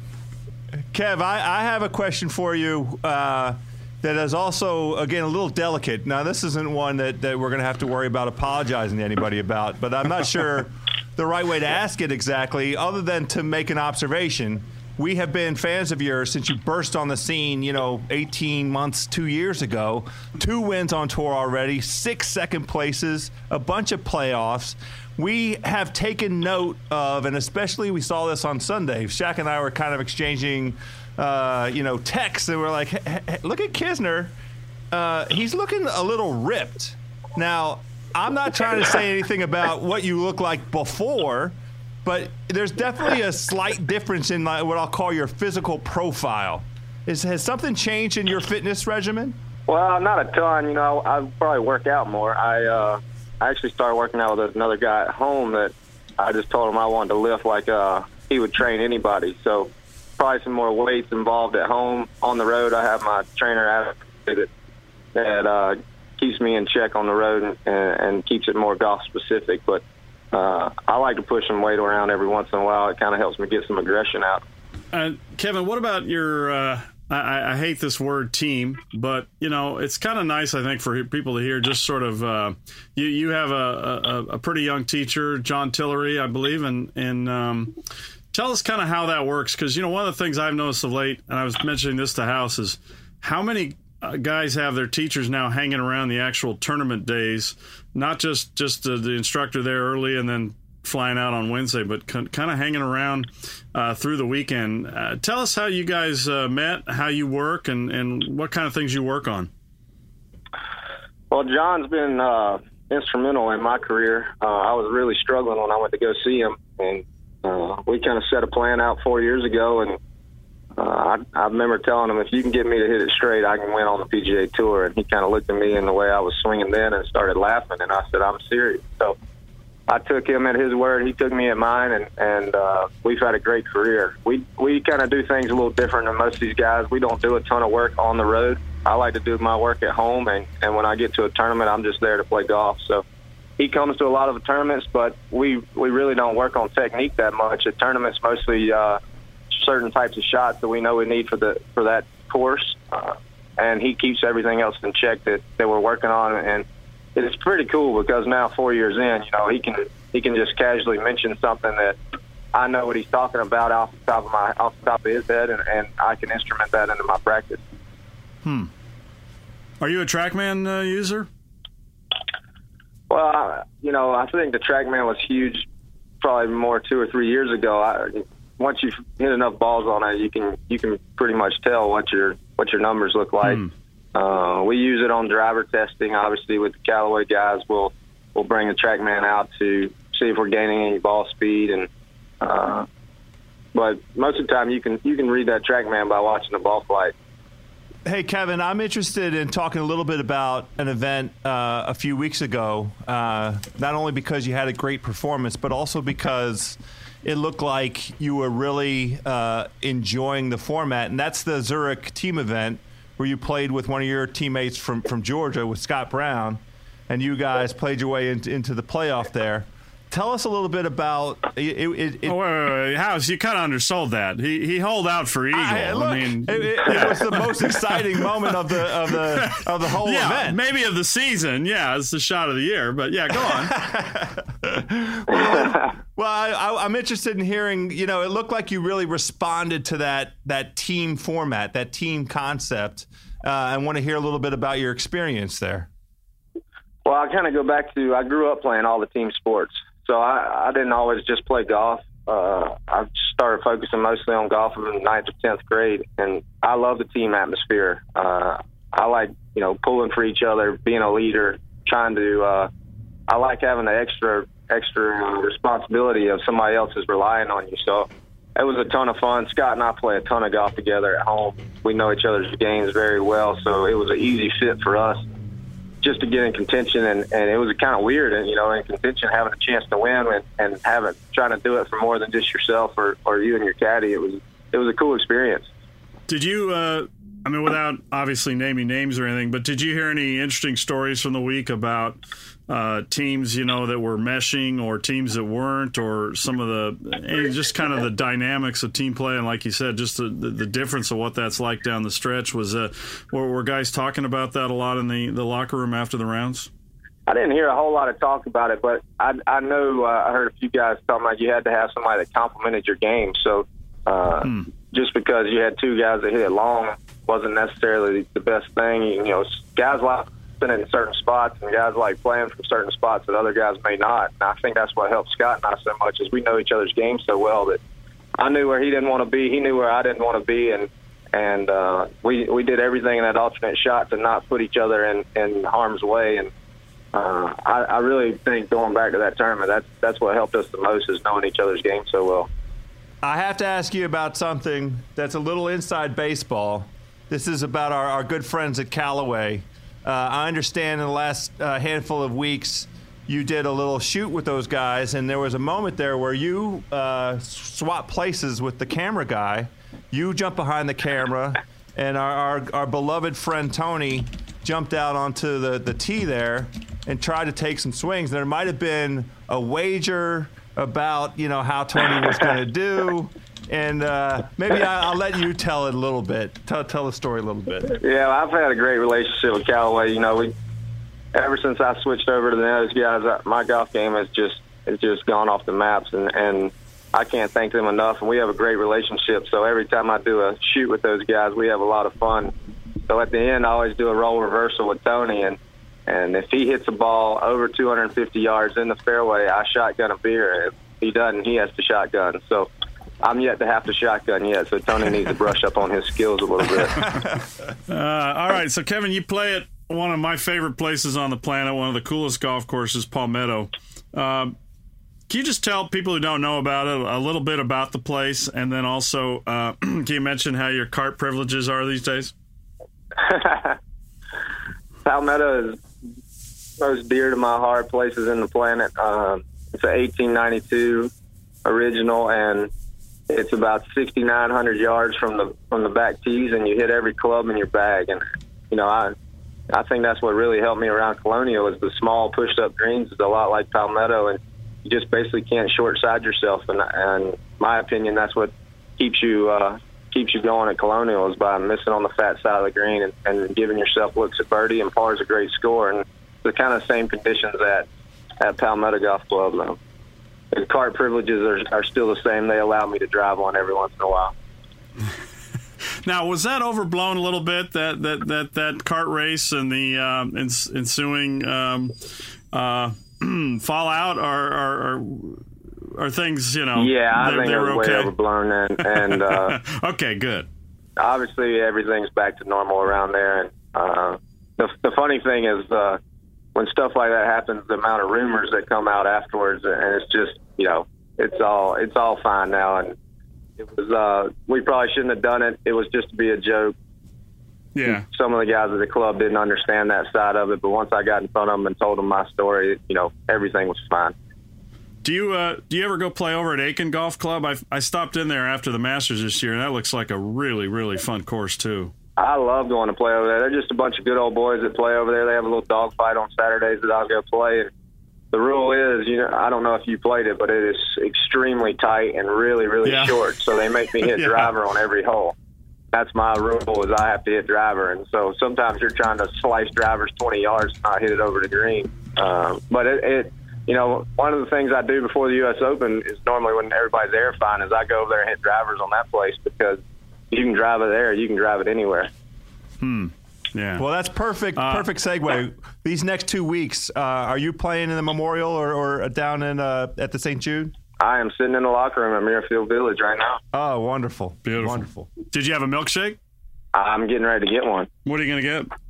Speaker 3: Kev, I, I have a question for you uh, that is also, again, a little delicate. Now, this isn't one that, that we're going to have to worry about apologizing to anybody about, but I'm not sure the right way to ask it exactly, other than to make an observation. We have been fans of yours since you burst on the scene, you know, eighteen months, two years ago. Two wins on tour already, six second places, a bunch of playoffs. We have taken note of, and especially we saw this on Sunday, Shaq and I were kind of exchanging, uh, you know, texts, and we're like, hey, hey, look at Kisner. Uh, he's looking a little ripped. Now, I'm not trying to say anything about what you look like before, but there's definitely a slight difference in what I'll call your physical profile. Is, has something changed in your fitness regimen?
Speaker 4: Well, not a ton. You know, I probably work out more. I uh, I actually started working out with another guy at home that I just told him I wanted to lift like uh, he would train anybody. So probably some more weights involved at home. On the road, I have my trainer out that, that uh, keeps me in check on the road and, and keeps it more golf specific. But uh, I like to push some weight around every once in a while. It kind of helps me get some aggression out.
Speaker 2: Uh, Kevin, what about your, uh, I, I hate this word team, but, you know, it's kind of nice, I think, for people to hear just sort of, uh, you, you have a, a, a pretty young teacher, John Tillery, I believe, and, and um, tell us kind of how that works. Because, you know, one of the things I've noticed of late, and I was mentioning this to House, is how many uh, guys have their teachers now hanging around the actual tournament days, not just, just uh, the instructor there early and then flying out on Wednesday, but kind of hanging around uh, through the weekend. Uh, tell us how you guys uh, met, how you work, and, and what kind of things you work on.
Speaker 4: Well, John's been uh, instrumental in my career. Uh, I was really struggling when I went to go see him, and uh, we kind of set a plan out four years ago, and uh, I, I remember telling him, if you can get me to hit it straight, I can win on the P G A Tour. And he kind of looked at me in the way I was swinging then and started laughing. And I said, I'm serious. So I took him at his word. He took me at mine, and, and uh, we've had a great career. We we kind of do things a little different than most of these guys. We don't do a ton of work on the road. I like to do my work at home, and, and when I get to a tournament, I'm just there to play golf. So he comes to a lot of the tournaments, but we, we really don't work on technique that much. At tournaments, mostly uh, certain types of shots that we know we need for the for that course, uh, and he keeps everything else in check that, that we're working on. And it's pretty cool because now, four years in, you know, he can he can just casually mention something that I know what he's talking about off the top of my off the top of his head, and, and I can instrument that into my practice.
Speaker 2: Hmm. Are you a TrackMan uh, user?
Speaker 4: Well, I, you know, I think the TrackMan was huge, probably more two or three years ago. I, once you hit enough balls on it, you can you can pretty much tell what your what your numbers look like. Hmm. Uh, we use it on driver testing. Obviously, with the Callaway guys, we'll we'll bring the TrackMan out to see if we're gaining any ball speed, and uh, but most of the time you can you can read that TrackMan by watching the ball flight.
Speaker 3: Hey, Kevin, I'm interested in talking a little bit about an event uh, a few weeks ago, uh, not only because you had a great performance, but also because it looked like you were really uh, enjoying the format, and that's the Zurich team event where you played with one of your teammates from, from Georgia, with Scott Brown, and you guys played your way into, into the playoff there. Tell us a little bit about it. it, it
Speaker 2: oh, wait, wait, wait. House, you kind of undersold that. He he holed out for Eagle. I,
Speaker 3: look,
Speaker 2: I mean,
Speaker 3: it, it, it was the most exciting moment of the of the of the whole
Speaker 2: yeah,
Speaker 3: event.
Speaker 2: Maybe of the season. Yeah, it's the shot of the year. But yeah, go
Speaker 3: on. well, well I, I'm interested in hearing. You know, it looked like you really responded to that that team format, that team concept. Uh, I want to hear a little bit about your experience there.
Speaker 4: Well, I kind of go back to I grew up playing all the team sports. So I, I didn't always just play golf. Uh, I started focusing mostly on golf in the ninth or tenth grade, and I love the team atmosphere. Uh, I like, you know, pulling for each other, being a leader, trying to. Uh, I like having the extra extra responsibility of somebody else is relying on you. So it was a ton of fun. Scott and I play a ton of golf together at home. We know each other's games very well, so it was an easy fit for us just to get in contention, and, and it was kind of weird, and you know, in contention, having a chance to win and, and having trying to do it for more than just yourself or, or you and your caddy. It was it was a cool experience.
Speaker 2: Did you? Uh, I mean, without obviously naming names or anything, but did you hear any interesting stories from the week about uh, teams, you know, that were meshing or teams that weren't, or some of the just kind of the dynamics of team play, and like you said, just the, the, the difference of what that's like down the stretch? Was uh, were, were guys talking about that a lot in the, the locker room after the rounds?
Speaker 4: I didn't hear a whole lot of talk about it, but I, I know uh, I heard a few guys talking about you had to have somebody that complimented your game. So uh, hmm. just because you had two guys that hit it long wasn't necessarily the best thing. You know, guys like in certain spots, and guys like playing from certain spots that other guys may not. And I think that's what helped Scott and I so much, is we know each other's game so well that I knew where he didn't want to be, he knew where I didn't want to be, and and uh, we we did everything in that alternate shot to not put each other in, in harm's way. And uh, I, I really think going back to that tournament, that's that's what helped us the most, is knowing each other's game so well.
Speaker 3: I have to ask you about something that's a little inside baseball. This is about our, our good friends at Callaway. Uh, I understand in the last uh, handful of weeks you did a little shoot with those guys, and there was a moment there where you uh, swapped places with the camera guy. You jumped behind the camera, and our, our, our beloved friend Tony jumped out onto the, the tee there and tried to take some swings. There might have been a wager about, you know, how Tony was going to do. And uh, maybe I'll let you tell it a little bit. Tell tell the story a little bit.
Speaker 4: Yeah, I've had a great relationship with Callaway. You know, we ever since I switched over to the those guys, my golf game has just has just gone off the maps, and, and I can't thank them enough. And we have a great relationship. So every time I do a shoot with those guys, we have a lot of fun. So at the end, I always do a role reversal with Tony, and and if he hits a ball over two hundred fifty yards in the fairway, I shotgun a beer. If he doesn't, he has to shotgun. So I'm yet to have to shotgun yet, so Tony needs to brush up on his skills a little bit.
Speaker 2: uh, all right, so Kevin, you play at one of my favorite places on the planet, one of the coolest golf courses, Palmetto. Um, Can you just tell people who don't know about it a little bit about the place, and then also uh, can you mention how your cart privileges are these days?
Speaker 4: Palmetto is most dear to my heart places in the planet. Um, it's an eighteen ninety-two original, and it's about sixty-nine hundred yards from the from the back tees, and you hit every club in your bag. And you know, I I think that's what really helped me around Colonial is the small pushed up greens is a lot like Palmetto, and you just basically can't short side yourself. And and my opinion, that's what keeps you uh, keeps you going at Colonial is by missing on the fat side of the green and, and giving yourself looks at birdie. And par is a great score, and the kind of same conditions at at Palmetto Golf Club though. The cart privileges are, are still the same. They allow me to drive one every once in a while.
Speaker 2: Now, was that overblown a little bit, that that, that, that cart race and the um, ens- ensuing um, uh, fallout? Are, are, are, are things, you know,
Speaker 4: yeah, I think
Speaker 2: they
Speaker 4: it
Speaker 2: were
Speaker 4: was
Speaker 2: okay?
Speaker 4: way overblown. And, and uh,
Speaker 2: okay, good.
Speaker 4: Obviously, everything's back to normal around there. And uh, the, the funny thing is, uh, when stuff like that happens, the amount of rumors that come out afterwards, and it's just, you know, it's all it's all fine now. And it was, uh, we probably shouldn't have done it. It was just to be a joke.
Speaker 2: Yeah.
Speaker 4: Some of the guys at the club didn't understand that side of it, but once I got in front of them and told them my story, you know, everything was fine.
Speaker 2: Do you uh, do you ever go play over at Aiken Golf Club? I I stopped in there after the Masters this year, and that looks like a really really fun course too.
Speaker 4: I love going to play over there. They're just a bunch of good old boys that play over there. They have a little dogfight on Saturdays that I'll go play. And the rule is, you know, I don't know if you played it, but it is extremely tight and really, really
Speaker 2: yeah.
Speaker 4: short. So they make me hit
Speaker 2: yeah.
Speaker 4: driver on every hole. That's my rule is I have to hit driver. And so sometimes you're trying to slice drivers twenty yards and not hit it over the green. Um, but it, it, you know, one of the things I do before the U S Open is normally when everybody's there fine is I go over there and hit drivers on that place because you can drive it there. You can drive it anywhere.
Speaker 2: Hmm. Yeah.
Speaker 3: Well, that's perfect.
Speaker 2: Uh,
Speaker 3: perfect segue. These next two weeks, uh, are you playing in the Memorial or, or down in uh, at the Saint Jude?
Speaker 4: I am sitting in the locker room at Muirfield Village right now.
Speaker 3: Oh, wonderful.
Speaker 2: Beautiful.
Speaker 3: Wonderful.
Speaker 2: Did you have a milkshake?
Speaker 4: I'm getting ready to get one.
Speaker 2: What are you going to get?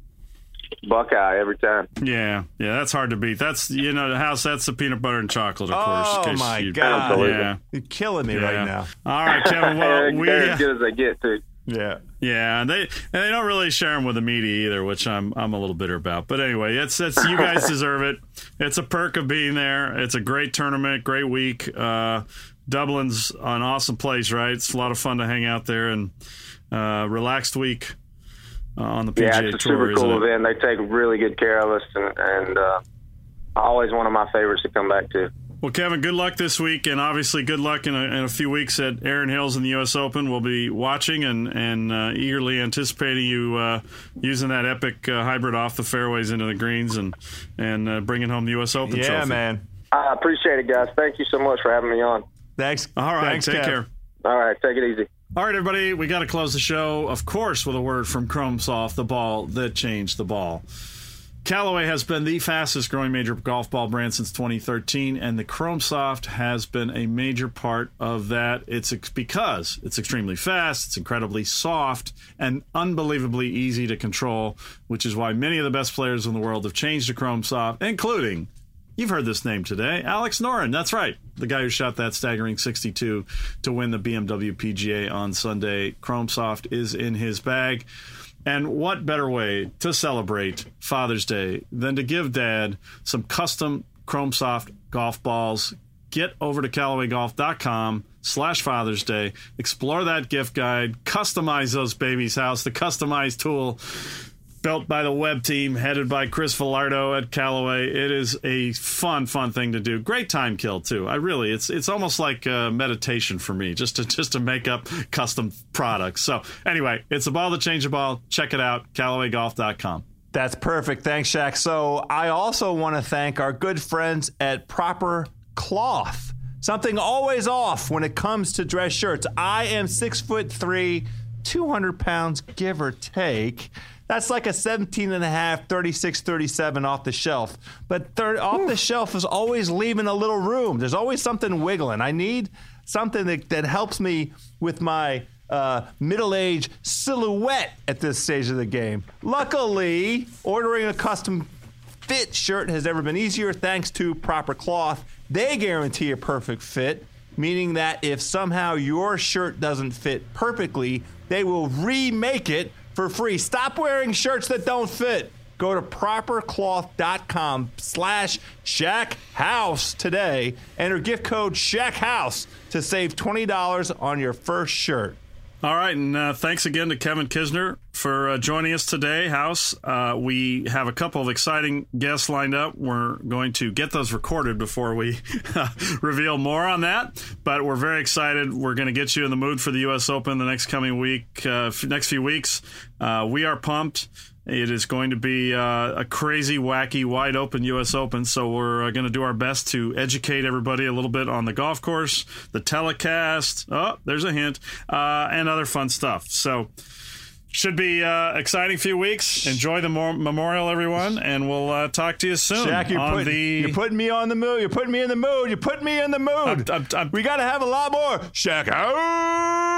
Speaker 4: Buckeye every time.
Speaker 2: Yeah, yeah, that's hard to beat. That's, you know, the house, that's the peanut butter and chocolate, of course.
Speaker 3: Oh,
Speaker 2: in case
Speaker 3: my
Speaker 2: you,
Speaker 3: God.
Speaker 2: Yeah.
Speaker 3: You're killing me
Speaker 2: yeah.
Speaker 3: right now.
Speaker 2: All right, Kevin. Well,
Speaker 4: they're,
Speaker 2: we,
Speaker 4: they're as good as they get, too.
Speaker 3: Yeah.
Speaker 2: Yeah, and they and they don't really share them with the media either, which I'm I'm a little bitter about. But anyway, it's it's you guys deserve it. It's a perk of being there. It's a great tournament, great week. Uh, Dublin's an awesome place, right? It's a lot of fun to hang out there and uh, relaxed week uh, on the P G A
Speaker 4: yeah,
Speaker 2: Tour.
Speaker 4: it's a super cool
Speaker 2: isn't it?
Speaker 4: event. They take really good care of us, and, and uh, always one of my favorites to come back to.
Speaker 2: Well, Kevin, good luck this week, and obviously good luck in a, in a few weeks at Erin Hills in the U S Open. We'll be watching and, and uh, eagerly anticipating you uh, using that epic uh, hybrid off the fairways into the greens and, and uh, bringing home the U S Open
Speaker 3: Yeah,
Speaker 2: trophy.
Speaker 3: man.
Speaker 4: I appreciate it, guys. Thank you so much for having me on.
Speaker 3: Thanks.
Speaker 2: All right,
Speaker 3: Thanks,
Speaker 2: take
Speaker 3: Kev.
Speaker 2: care.
Speaker 4: All right, take it easy.
Speaker 2: All right, everybody, we got to close the show, of course, with a word from Chromesoft, the ball that changed the ball. Callaway has been the fastest growing major golf ball brand since twenty thirteen, and the Chromesoft has been a major part of that. It's ex- because it's extremely fast, it's incredibly soft, and unbelievably easy to control, which is why many of the best players in the world have changed to Chromesoft, including, you've heard this name today, Alex Noren. That's right, the guy who shot that staggering sixty-two to win the B M W P G A on Sunday. Chromesoft is in his bag. And what better way to celebrate Father's Day than to give Dad some custom Chromesoft golf balls? Get over to Callaway Golf dot com slash Father's Day. Explore that gift guide. Customize those babies' house. The customized tool built by the web team headed by Chris Villardo at Callaway. It is a fun, fun thing to do. Great time kill too. I really, it's it's almost like a meditation for me just to just to make up custom products. So anyway, it's a ball that changed the ball. Check it out, Callaway Golf dot com.
Speaker 3: That's perfect. Thanks, Shaq. So I also want to thank our good friends at Proper Cloth. Something always off when it comes to dress shirts. I am six foot three, two hundred pounds, give or take. That's like a seventeen and a half, thirty-six, thirty-seven off the shelf. But thir- off the shelf is always leaving a little room. There's always something wiggling. I need something that, that helps me with my uh, middle-aged silhouette at this stage of the game. Luckily, ordering a custom fit shirt has ever been easier thanks to Proper Cloth. They guarantee a perfect fit, meaning that if somehow your shirt doesn't fit perfectly, they will remake it for free. Stop wearing shirts that don't fit. Go to propercloth.com slash shackhouse today. Enter gift code shackhouse to save twenty dollars on your first shirt.
Speaker 2: All right, and uh, thanks again to Kevin Kisner for uh, joining us today, House. Uh, we have a couple of exciting guests lined up. We're going to get those recorded before we reveal more on that, but we're very excited. We're going to get you in the mood for the U S Open the next coming week, uh, next few weeks. Uh, we are pumped. It is going to be uh, a crazy, wacky, wide-open U S Open, so we're uh, going to do our best to educate everybody a little bit on the golf course, the telecast, oh, there's a hint, uh, and other fun stuff. So should be uh, exciting few weeks. Enjoy the mo- memorial, everyone, and we'll uh, talk to you soon.
Speaker 3: Shaq, you're,
Speaker 2: on
Speaker 3: putting,
Speaker 2: the...
Speaker 3: you're putting me on the mood. You're putting me in the mood. You're putting me in the mood.
Speaker 2: I'm, I'm, I'm...
Speaker 3: We got to have a lot more Shaq.